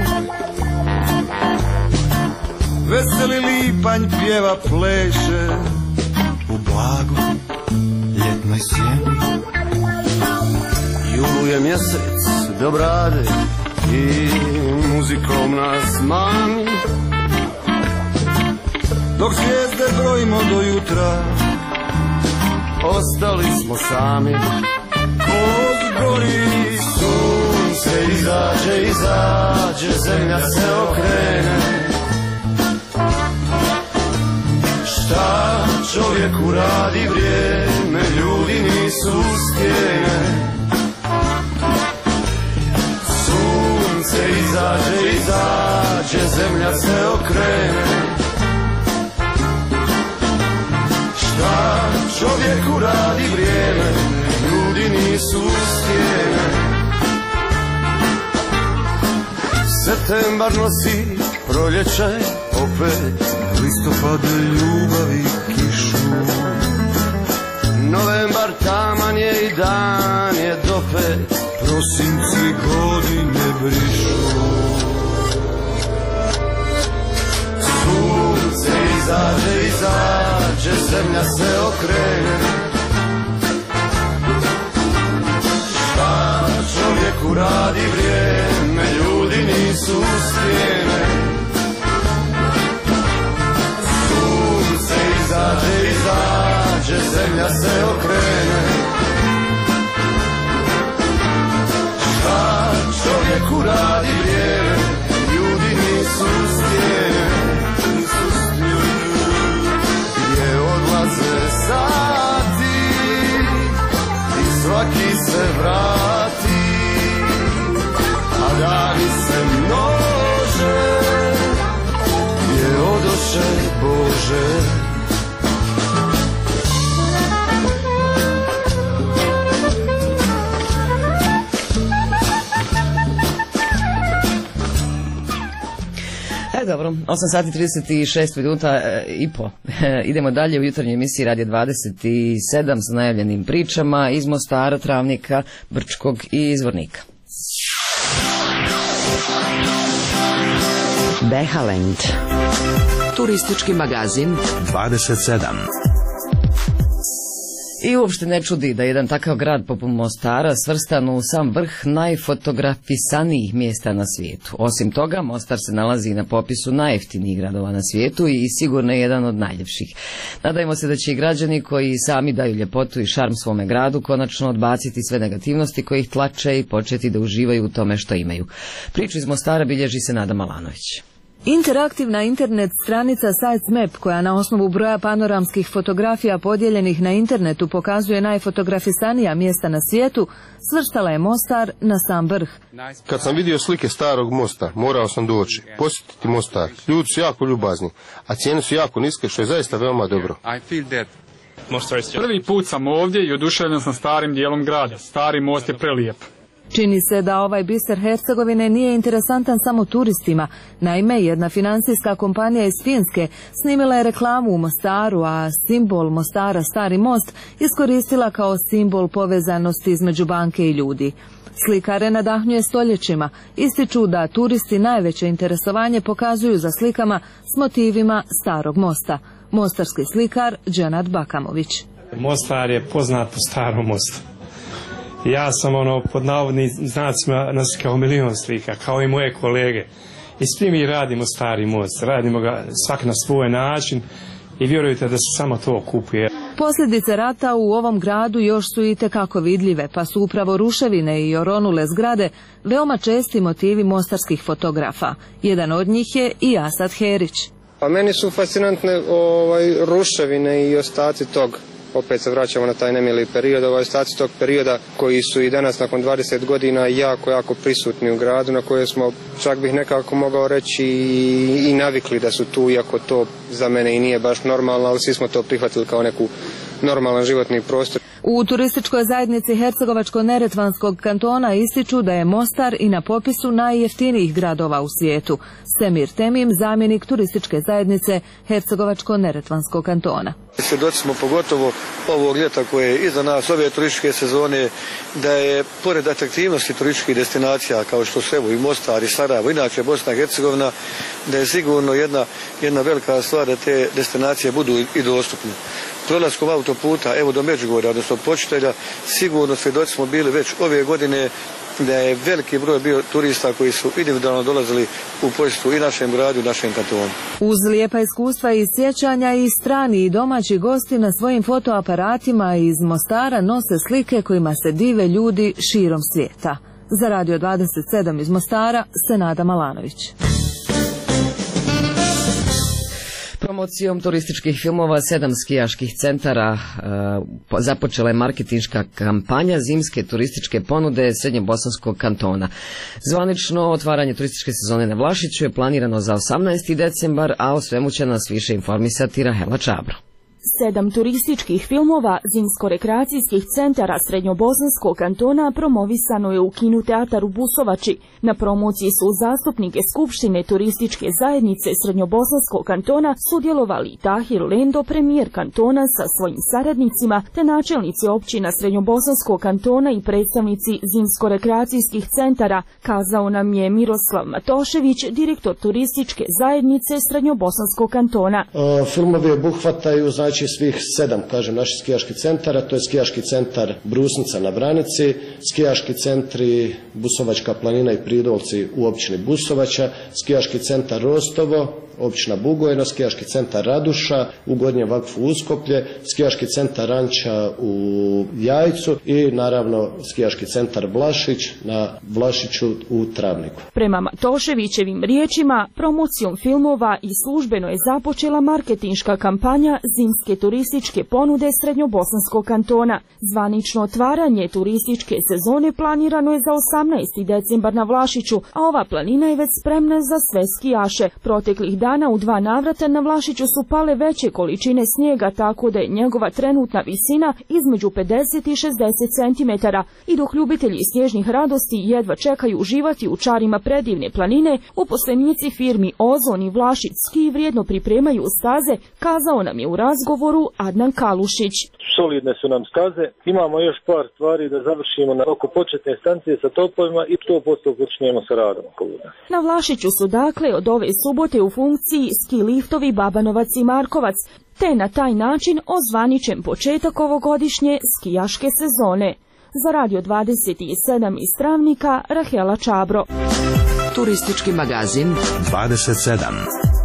Veseli lipanj pjeva, pleše u blagoj ljetnoj sjeni. Julu je mjesec do brade i muzikom nas mami, dok zvijezde brojimo do jutra, ostali smo sami. Kod gori sunce izađe, izađe, zemlja se okrene. Šta čovjeku radi vrijeme, ljudi nisu stijene. Sunce izađe, izađe, zemlja se okrene. Šta čovjeku radi vrijeme, ljudi nisu stijene. Septembar nosi proljeće opet, listopad ljubavi kišu. Novembar taman je i dan je dopet, prosinci godine brišu. Sunce izađe, izađe, zemlja se okrene. Šta čovjeku radi vrijeme, ljudi nisu stijene. Sunce izađe, izađe, zemlja se okrene. Šta čovjeku radi vrijeme, ljudi nisu stijene. Gdje odlaze sati i svaki se vrati, a dani se množe, gdje odoše Bože. Dobro, osam sati trideset šest minuta e, i po. E, idemo dalje u jutarnjoj emisiji Radio dvadeset sedam s najavljenim pričama iz Mostara, Travnika, Brčkog i Zvornika. Behaland. Turistički magazin dvadeset sedam. I uopšte ne čudi da jedan takav grad poput Mostara svrstan u sam vrh najfotografisanijih mjesta na svijetu. Osim toga, Mostar se nalazi na popisu najjeftinijih gradova na svijetu i sigurno je jedan od najljepših. Nadajmo se da će i građani koji sami daju ljepotu i šarm svome gradu konačno odbaciti sve negativnosti koji ih tlače i početi da uživaju u tome što imaju. Priču iz Mostara bilježi se Nada Malanović. Interaktivna internet stranica SiteMap, koja na osnovu broja panoramskih fotografija podijeljenih na internetu pokazuje najfotografisanija mjesta na svijetu, svrstala je Mostar na sam vrh. Kad sam vidio slike starog mosta, morao sam doći, posjetiti Mostar. Ljudi su jako ljubazni, a cijene su jako niske, što je zaista veoma dobro. Prvi put sam ovdje i oduševljen sam starim dijelom grada. Stari most je prelijep. Čini se da ovaj biser Hercegovine nije interesantan samo turistima. Naime, jedna financijska kompanija iz Finske snimila je reklamu u Mostaru, a simbol Mostara, Stari most, iskoristila kao simbol povezanosti između banke i ljudi. Slikare nadahnjuje stoljećima. Ističu da turisti najveće interesovanje pokazuju za slikama s motivima Starog mosta. Mostarski slikar Dženad Bakamović. Mostar je poznat po Starom mostu. Ja sam ono pod navodnim znacima naslikao milion slika, kao i moje kolege. I svi mi radimo Stari most, radimo ga svak na svoj način i vjerujte da se samo to kupuje. Posljedice rata u ovom gradu još su i tekako vidljive, pa su upravo ruševine i oronule zgrade veoma česti motivi mostarskih fotografa. Jedan od njih je i Asad Herić. Pa meni su fascinantne ovaj, ruševine i ostaci tog. Opet se vraćamo na taj nemili period, ovaj ostaci tog perioda koji su i danas nakon dvadeset godina jako, jako prisutni u gradu, na koje smo, čak bih nekako mogao reći, i, i navikli da su tu, iako to za mene i nije baš normalno, ali svi smo to prihvatili kao neku normalan životni prostor. U turističkoj zajednici Hercegovačko-neretvanskog kantona ističu da je Mostar i na popisu najjeftinijih gradova u svijetu. Semir Temim, zamjenik turističke zajednice Hercegovačko-neretvanskog kantona. Svjedoci smo pogotovo ovog ljeta koje je iza nas, ove turističke sezone, da je pored atraktivnosti turističkih destinacija kao što su evo i Mostar i Sarajevo, inače Bosna i Hercegovina, da je sigurno jedna, jedna velika stvar da te destinacije budu i dostupne. Prolaskom autoputa evo do Međugorja, odnosno Počitelja, sigurno svjedoci smo bili već ove godine da je veliki broj bio turista koji su individualno dolazili u posjetu i našem gradu i našem kantonu. Uz lijepa iskustva i sjećanja i strani i domaći gosti na svojim fotoaparatima iz Mostara nose slike kojima se dive ljudi širom svijeta. Za Radio dvadeset sedam iz Mostara, Senada Malanović. Promocijom turističkih filmova sedam skijaških centara e, započela je marketinška kampanja zimske turističke ponude Srednjobosanskog kantona. Zvanično otvaranje turističke sezone na Vlašiću je planirano za osamnaesti decembar, a o svemu će nas više informisati Rahela Čabro. Sedam turističkih filmova zimsko-rekreacijskih centara Srednjobosanskog kantona promovisano je u kinu Teatar u Busovači. Na promociji su zastupnike Skupštine turističke zajednice Srednjobosanskog kantona sudjelovali Tahir Lendo, premijer kantona sa svojim saradnicima, te načelnici općina Srednjobosanskog kantona i predstavnici zimsko-rekreacijskih centara, kazao nam je Miroslav Matošević, direktor turističke zajednice Srednjobosanskog kantona. E, filmovi obuhvataju znači svih sedam, kažem, naših skijaških centara, to je skijaški centar Brusnica na Branici, skijaški centri Busovačka planina i Pridolci u općini Busovača, skijaški centar Rostovo, općina Bugojno, skijaški centar Raduša u Gornjem Vakfu Uskoplje, skijaški centar Ranča u Jajcu i naravno skijaški centar Vlašić na Vlašiću u Travniku. Prema Matoševićevim riječima, promocijom filmova i službeno je započela marketinška kampanja zimske turističke ponude Srednjobosanskog kantona. Zvanično otvaranje turističke sezone planirano je za osamnaesti decembar na Vlašiću, a ova planina je već spremna za sve skijaše. Proteklih dana u dva navrata na Vlašiću su pale veće količine snijega, tako da je njegova trenutna visina između pedeset i šezdeset centimetara. I dok ljubitelji snježnih radosti jedva čekaju uživati u čarima predivne planine, uposlenici firmi Ozon i Vlašić Ski vrijedno pripremaju staze, kazao nam je u razgovoru Adnan Kalušić. Solidne su nam staze, imamo još par stvari da završimo na oko početne stancije sa topovima i sto posto počnemo sa radom. Na Vlašiću su dakle od ove subote u funkciji ski liftovi Babanovac i Markovac, te na taj način ozvaničen početak ovogodišnje skijaške sezone. Za Radio dvadeset sedam iz Travnika, Rahela Čabro. Turistički magazin dvadeset sedam.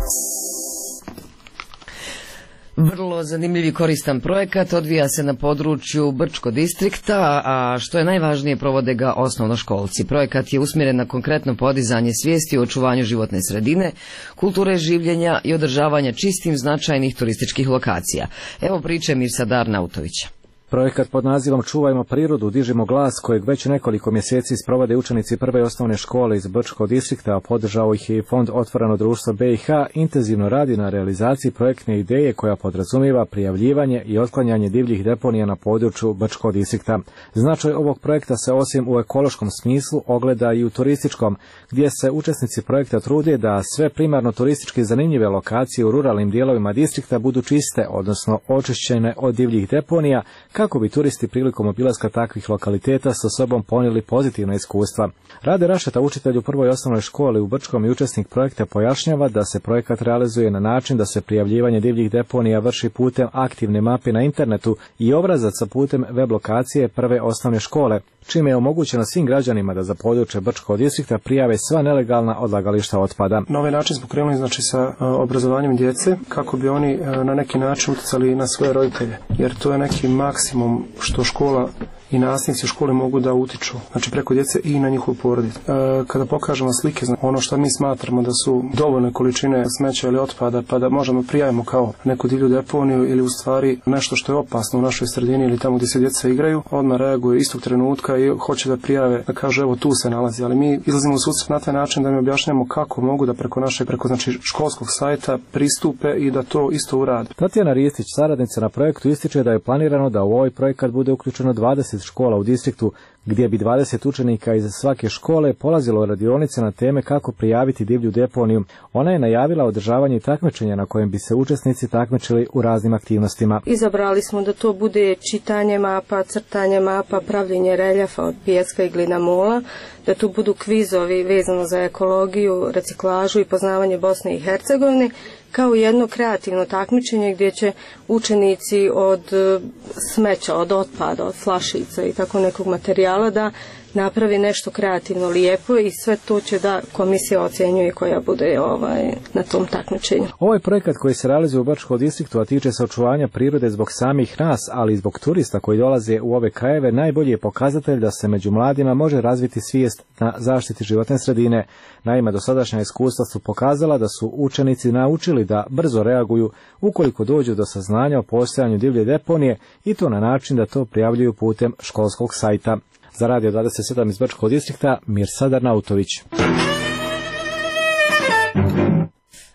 Vrlo zanimljiv i koristan projekat odvija se na području Brčko distrikta, a što je najvažnije provode ga osnovnoškolci. Projekat je usmjeren na konkretno podizanje svijesti o očuvanju životne sredine, kulture življenja i održavanja čistim značajnih turističkih lokacija. Evo priče Mirsada Arnautovića. Projekat pod nazivom Čuvajmo prirodu, dižimo glas, kojeg već nekoliko mjeseci sprovode učenici prve osnovne škole iz Brčkog distrikta, a podržao ih je i Fond Otvoreno društvo B i H, intenzivno radi na realizaciji projektne ideje koja podrazumiva prijavljivanje i otklanjanje divljih deponija na području Brčkog distrikta. Značaj ovog projekta se osim u ekološkom smislu ogleda i u turističkom, gdje se učesnici projekta trude da sve primarno turistički zanimljive lokacije u ruralnim dijelovima distrikta budu čiste, odnosno očišćene od divljih deponija, kako bi turisti prilikom obilaska takvih lokaliteta sa sobom ponijeli pozitivna iskustva. Rade Rašeta, učitelj u prvoj osnovnoj školi u Brčkom i učesnik projekta, pojašnjava da se projekat realizuje na način da se prijavljivanje divljih deponija vrši putem aktivne mape na internetu i obrazaca putem web lokacije prve osnovne škole, čime je omogućeno svim građanima da za područje Brčkog distrikta prijave sva nelegalna odlagališta otpada. Na ovaj način smo krenuli znači sa obrazovanjem djece kako bi oni na neki način utjecali na svoje roditelje, jer to je neki maksimum što škola i nastavnici u školi mogu da utiču, znači preko djece i na njihovu porodicu. E, kada pokažemo slike, znači ono što mi smatramo da su dovoljne količine smeća ili otpada, pa da možemo prijavimo kao neku divlju deponiju ili u stvari nešto što je opasno u našoj sredini ili tamo gdje se djeca igraju, odmah reaguje istog trenutka i hoće da prijave, da kaže evo tu se nalazi, ali mi izlazimo u susret na taj način da mi objašnjamo kako mogu da preko našeg, preko znači školskog sajta pristupe i da to isto urade. Tatjana Ristić, saradnica na projektu, ističe da je planirano da u ovaj projekat bude uključeno dvadeset škola u distriktu, gdje bi dvadeset učenika iz svake škole polazilo radionice na teme kako prijaviti divlju deponiju. Ona je najavila održavanje takmičenja na kojem bi se učesnici takmičili u raznim aktivnostima. Izabrali smo da to bude čitanje mapa, crtanje mapa, pravljenje reljefa od pijeska i glinamola, da tu budu kvizovi vezano za ekologiju, reciklažu i poznavanje Bosne i Hercegovine, kao jedno kreativno takmičenje gdje će učenici od smeća, od otpada, od flašica i tako nekog materijala da napravi nešto kreativno lijepo i sve to će da komisija ocjenjuje koja bude ovaj, na tom takmičenju. Ovaj projekat koji se realizuje u Brčkom distriktu, a tiče se očuvanja prirode zbog samih nas, ali i zbog turista koji dolaze u ove krajeve, najbolji je pokazatelj da se među mladima može razviti svijest na zaštiti životne sredine. Naime, dosadašnja iskustva su pokazala da su učenici naučili da brzo reaguju ukoliko dođu do saznanja o postojanju divlje deponije i to na način da to prijavljuju putem školskog sajta. Za Radio dvadeset sedam iz Brčkog distrikta, Mirsad Arnautović.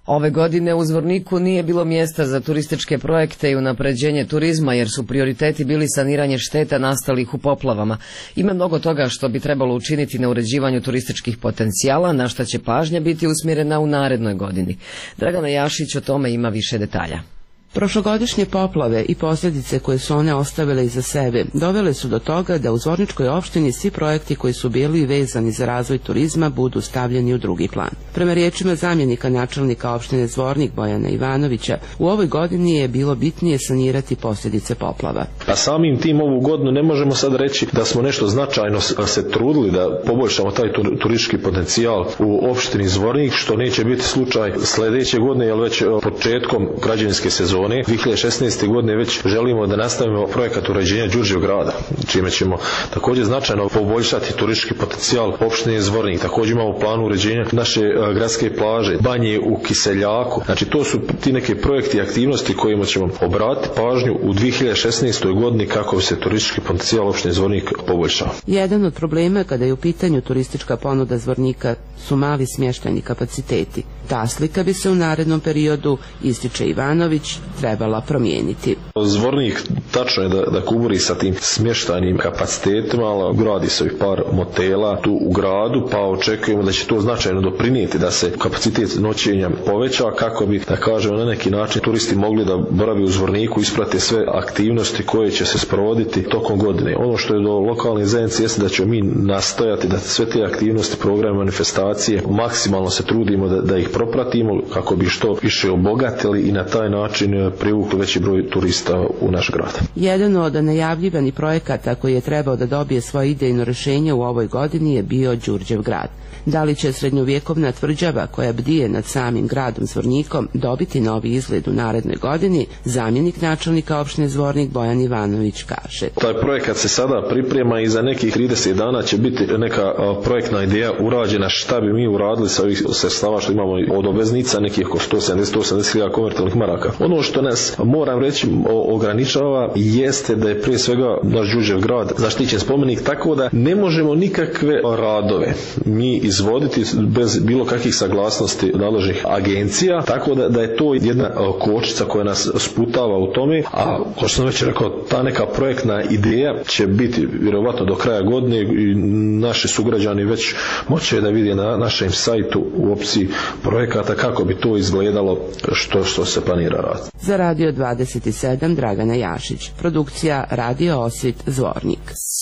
Ove godine u Zvorniku nije bilo mjesta za turističke projekte i unapređenje turizma jer su prioriteti bili saniranje šteta nastalih u poplavama. Ima mnogo toga što bi trebalo učiniti na uređivanju turističkih potencijala, na šta će pažnja biti usmjerena u narednoj godini. Dragana Jašić o tome ima više detalja. Prošlogodišnje poplave i posljedice koje su one ostavile iza sebe dovele su do toga da u Zvorničkoj opštini svi projekti koji su bili vezani za razvoj turizma budu stavljeni u drugi plan. Prema riječima zamjenika načelnika opštine Zvornik Bojana Ivanovića, u ovoj godini je bilo bitnije sanirati posljedice poplava. A samim tim ovu godinu ne možemo sad reći da smo nešto značajno se trudili da poboljšamo taj turistički potencijal u opštini Zvornik, što neće biti slučaj sljedeće godine, jer već početkom građevinske sezone dvije hiljade šesnaeste. godine već želimo da nastavimo projekat uređenja Đurđevog grada, čime ćemo također značajno poboljšati turistički potencijal opštine Zvornik. Također imamo plan uređenja naše gradske plaže, banje u Kiseljaku. Znači to su ti neke projekti i aktivnosti kojima ćemo obratiti pažnju u dvije hiljade šesnaestoj. godini kako bi se turistički potencijal opštine Zvornik poboljšao. Jedan od problema kada je u pitanju turistička ponuda Zvornika su mali smještajni kapaciteti. Ta slika bi se u narednom periodu, ističe Ivanović, trebala promijeniti. Zvornik tačno je da, da kuburi sa tim smještajnim kapacitetima, ali gradi se i par motela tu u gradu, pa očekujemo da će to značajno doprinijeti da se kapacitet noćenja poveća kako bi, da kažemo, na neki način turisti mogli da boravi u Zvorniku, isprate sve aktivnosti koje će se sprovoditi tokom godine. Ono što je do lokalne zajednice jeste da ćemo mi nastojati da sve te aktivnosti, programe, manifestacije maksimalno se trudimo da, da ih propratimo kako bi što više obogatili i na taj način privukli veći broj turista u naš grad. Jedan od najavljivanih projekata koji je trebao da dobije svoje idejno rješenje u ovoj godini je bio Đurđev grad. Da li će srednjovjekovna tvrđava koja bdije nad samim gradom Zvornikom dobiti novi izgled u narednoj godini, zamjenik načelnika opštine Zvornik Bojan Ivanović kaže. Taj projekat se sada priprema i za nekih trideset dana će biti neka projektna ideja urađena šta bi mi uradili sa ovih sredstava što imamo od obveznica, nekih oko sto sedamdeset do osamdeset hiljada konvertibilnih maraka. Ono što nas, moram reći, ograničava jeste da je prije svega naš Đurđev grad zaštićen spomenik, tako da ne možemo nikakve radove mi izvoditi bez bilo kakvih saglasnosti nadležnih agencija, tako da, da je to jedna kočnica koja nas sputava u tome, a kao što sam već rekao, ta neka projektna ideja će biti vjerovatno do kraja godine i naši sugrađani već moće da vide na našem sajtu u opciji projekata kako bi to izgledalo što, što se planira raditi. Za Radio dvadeset sedam Dragana Jašić, produkcija Radio Osvit Zvornik.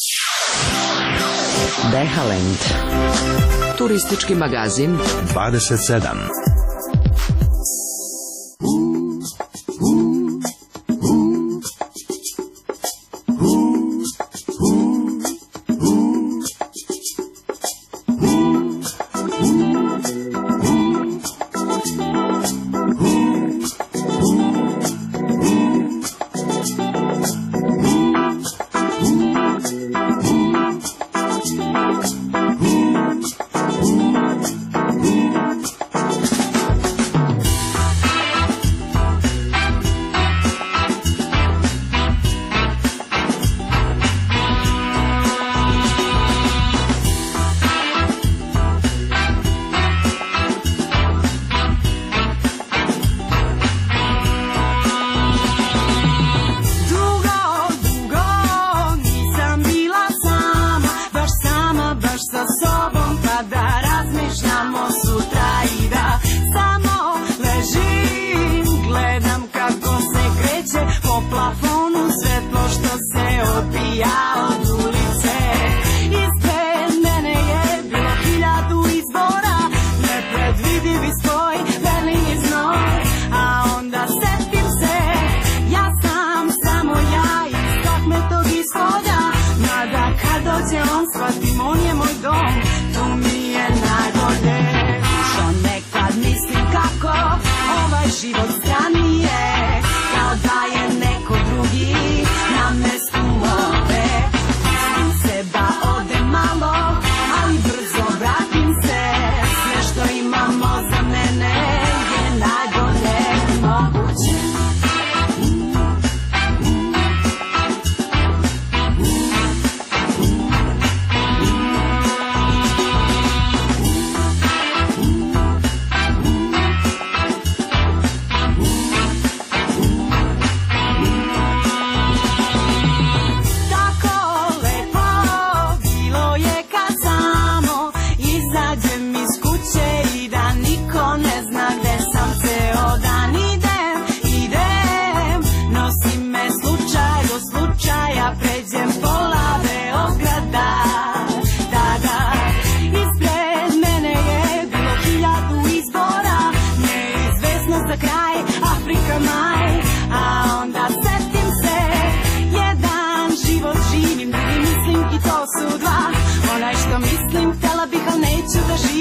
Behalend, turistički magazin dvadeset sedam.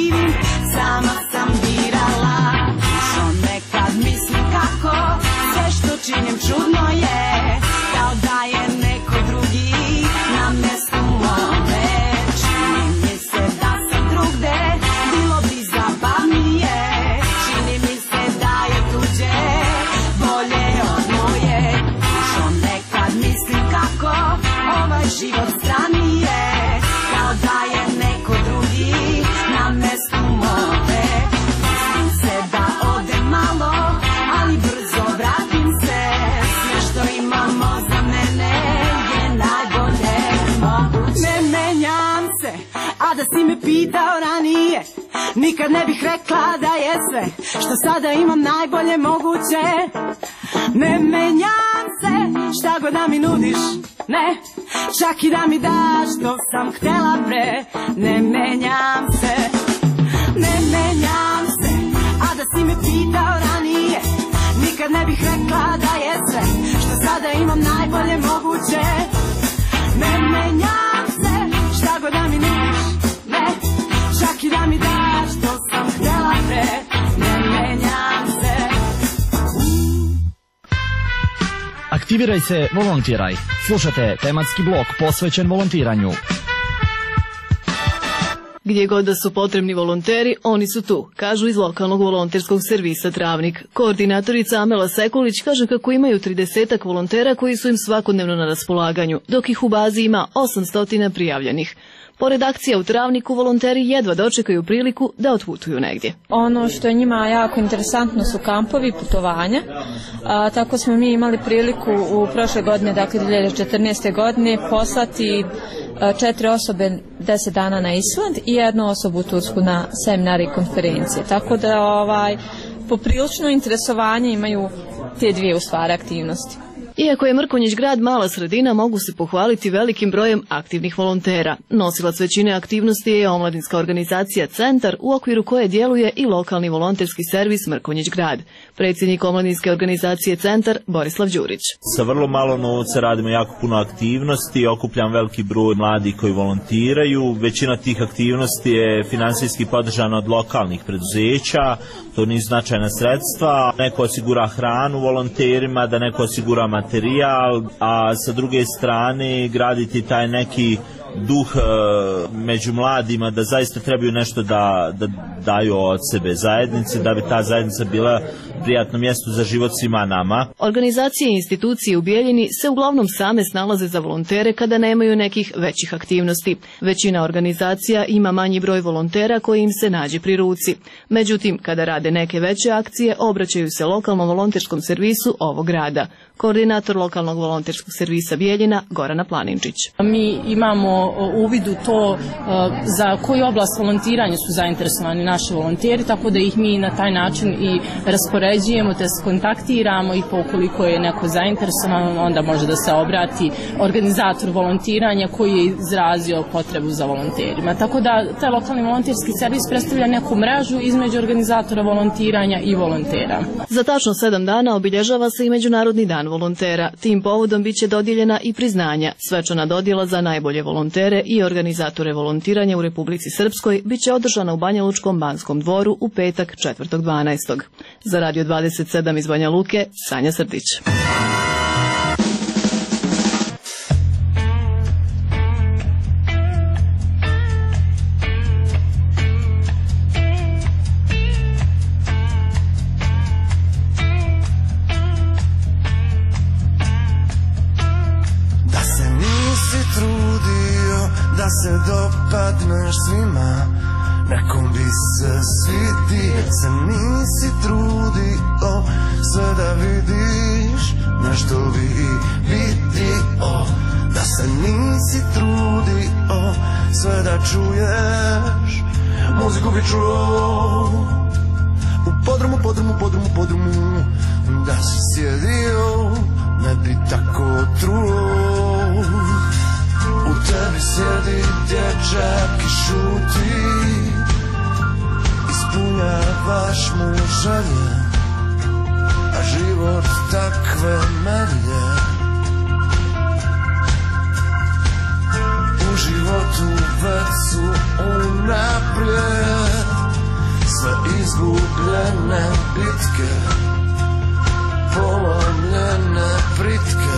krivim, sama sam birala. Što nekad mislim kako sve što činim čudno je, kao da je neko drugi na mjestu mome. Čini mi se da sam drugde, bilo bi zabavnije. Čini mi se da je tuđe bolje od moje. Što nekad mislim kako ovaj život stranije, kao da je neko drugi na mjestu mome. Mislim se da odem malo, ali brzo vratim se. Sve što imamo za mene je najbolje moguće. Ne menjam se, a da si me pitao ranije, nikad ne bih rekla da je sve što sada imam najbolje moguće. Ne menjam se, šta god da mi nudiš, ne, čak i da mi daš što sam htjela pre. Ne menjam se, ne menjam se, a da si me pitao ranije, nikad ne bih rekla da je sve što sada imam najbolje moguće. Ne menjam se, šta god da mi nudiš, ne, čak i da mi daš što sam htjela pre. Ne menjam se. Aktiviraj se, volontiraj. Slušate tematski blok posvećen volontiranju. Gdje god da su potrebni volonteri, oni su tu, kažu iz lokalnog volonterskog servisa Travnik. Koordinatorica Amela Sekulić kaže kako imaju tridesetak volontera koji su im svakodnevno na raspolaganju, dok ih u bazi ima osamsto prijavljenih. Pored akcija u Travniku, volonteri jedva dočekaju priliku da otputuju negdje. Ono što je njima jako interesantno su kampovi, putovanja. A, tako smo mi imali priliku u prošle godine, dakle dvije hiljade četrnaeste. godine, poslati a, četiri osobe deset dana na Island i jednu osobu u Tursku na seminari i konferencije. Tako da ovaj, poprilično interesovanje imaju te dvije u stvari aktivnosti. Iako je Mrkonjić grad mala sredina, mogu se pohvaliti velikim brojem aktivnih volontera. Nosilac većine aktivnosti je omladinska organizacija Centar, u okviru koje djeluje i lokalni volonterski servis Mrkonjić grad. Predsjednik omladinske organizacije Centar, Borislav Đurić. Sa vrlo malo novca radimo jako puno aktivnosti, okupljam veliki broj mladih koji volontiraju. Većina tih aktivnosti je finansijski podržana od lokalnih preduzeća, to nisu značajna sredstva. Neko osigura hranu volonterima, da neko osigura materijal, a sa druge strane graditi taj neki duh e, među mladima da zaista trebaju nešto da, da daju od sebe zajednici, da bi ta zajednica bila prijatno mjesto za život svima nama. Organizacije i institucije u Bijeljini se uglavnom same snalaze za volontere kada nemaju nekih većih aktivnosti. Većina organizacija ima manji broj volontera koji im se nađe pri ruci. Međutim, kada rade neke veće akcije, obraćaju se lokalnom volonterskom servisu ovog grada. Koordinator lokalnog volonterskog servisa Bijeljina, Gorana Planinčić. Mi imamo uvid u to za koju oblast volontiranja su zainteresovani naši volonteri, tako da ih mi na taj način i raspoređujemo, te kontaktiramo i pokoliko je neko zainteresovan, onda može da se obrati organizator volontiranja koji je izrazio potrebu za volonterima. Tako da taj lokalni volonterski servis predstavlja neku mrežu između organizatora volontiranja i volontera. Za tačno sedam dana obilježava se i Međunarodni dan volontera. Tim povodom biće dodijeljena i priznanja. Svečana dodjela za najbolje volontere i organizatore volontiranja u Republici Srpskoj biće održana u Banja Lučkom Banskom dvoru u petak četvrtog dvanaestog Za Radio dvadeset sedam iz Banja Luke, Sanja Srdić. Se dopadneš svima, nekom bi se svidio. Se nisi trudio sve da vidiš, nešto bi vidio. Da se nisi trudio sve da čuješ, muziku bi čuo u podrumu, podrumu, podrumu, podrumu. Da si sjedio, ne bi tako truo. U tebi sjedi dječak i šuti, ispunjavaš mu želje, a život takve melje. U životu već su unaprijed izgubljene bitke, polomljene pritke.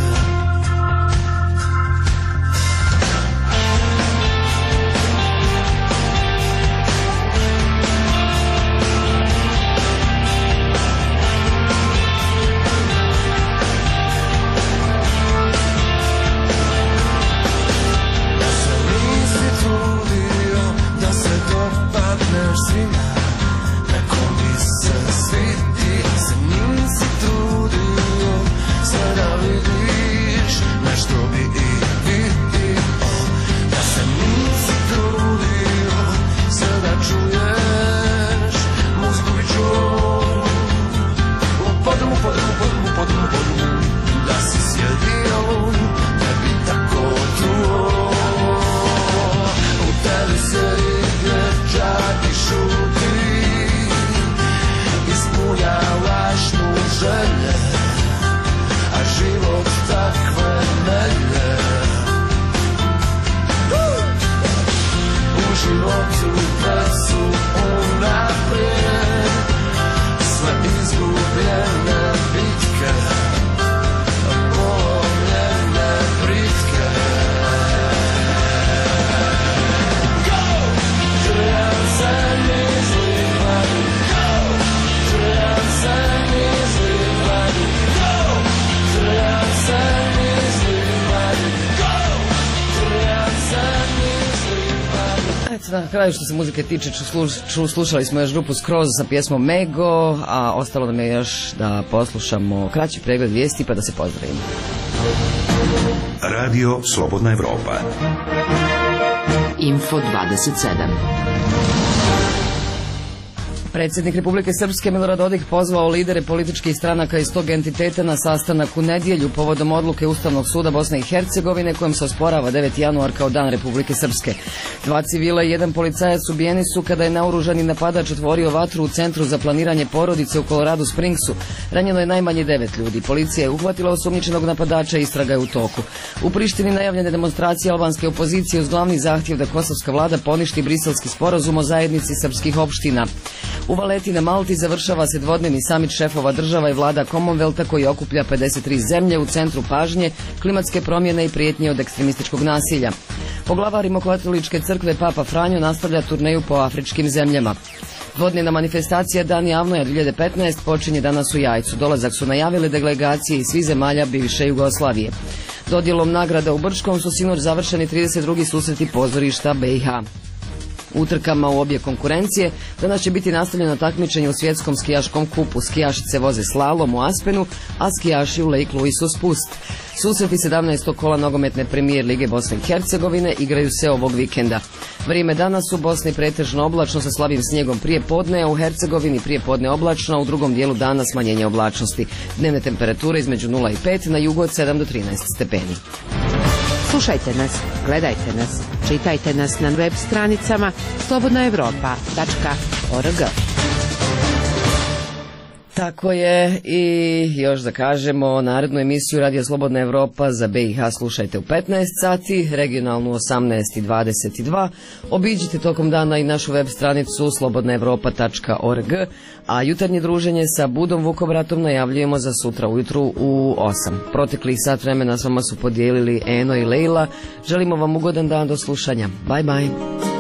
Na kraju što se muzike tiče, ču, slušali smo još grupu Skroz sa pjesmom Mego, a ostalo nam je još da poslušamo kraći pregled vijesti pa da se pozdravimo. Radio Slobodna Evropa. Info dvadeset sedam. Predsjednik Republike Srpske Milorad Dodik pozvao lidere političkih stranaka iz tog entiteta na sastanak u nedjelju povodom odluke Ustavnog suda Bosne i Hercegovine kojom se osporava deveti januar kao dan Republike Srpske. Dva civila i jedan policajac ubijeni su kada je naoružani napadač otvorio vatru u centru za planiranje porodice u Colorado Springsu. Ranjeno je najmanje devet ljudi. Policija je uhvatila osumnjičenog napadača i istraga je u toku. U Prištini najavljene demonstracije albanske opozicije uz glavni zahtjev da kosovska vlada poništi briselski sporazum o zajednici srpskih opština. U Valeti na Malti završava se dvodnevni samit šefova država i vlada Commonwealtha koji okuplja pedeset tri zemlje u centru pažnje, klimatske promjene i prijetnje od ekstremističkog nasilja. Poglavar Rimokatoličke crkve Papa Franjo nastavlja turneju po afričkim zemljama. Dvodnevna manifestacija Dan Javnoja dvije hiljade petnaeste počinje danas u Jajcu. Dolazak su najavile delegacije iz svih zemalja bivše Jugoslavije. Dodjelom nagrada u Brčkom su sinoć završeni trideset drugi susreti pozorišta B i H. Utrkama u obje konkurencije danas će biti nastavljeno takmičenje u svjetskom skijaškom kupu. Skijašice voze slalom u Aspenu, a skijaši u Lake Louisu spust. Susreti sedamnaestog kola nogometne premijer Lige Bosne i Hercegovine igraju se ovog vikenda. Vrijeme danas u Bosni pretežno oblačno sa slabim snijegom prije podne, a u Hercegovini prije podne oblačno, a u drugom dijelu dana smanjenje oblačnosti. Dnevne temperature između nula i pet, na jugu od sedam do trinaest stepeni. Slušajte nas, gledajte nas, čitajte nas na web stranicama slobodna evropa tačka org. Tako je, i još da kažemo, narednu emisiju Radio Slobodna Evropa za B i H slušajte u petnaest sati, regionalnu osamnaest i dvadeset dva. Obiđite tokom dana i našu web stranicu slobodna evropa tačka org, a jutarnje druženje sa Budom Vukobratom najavljujemo za sutra ujutru u osam. Proteklih sat vremena s vama su podijelili Eno i Lejla. Želimo vam ugodan dan, do slušanja. Bye bye.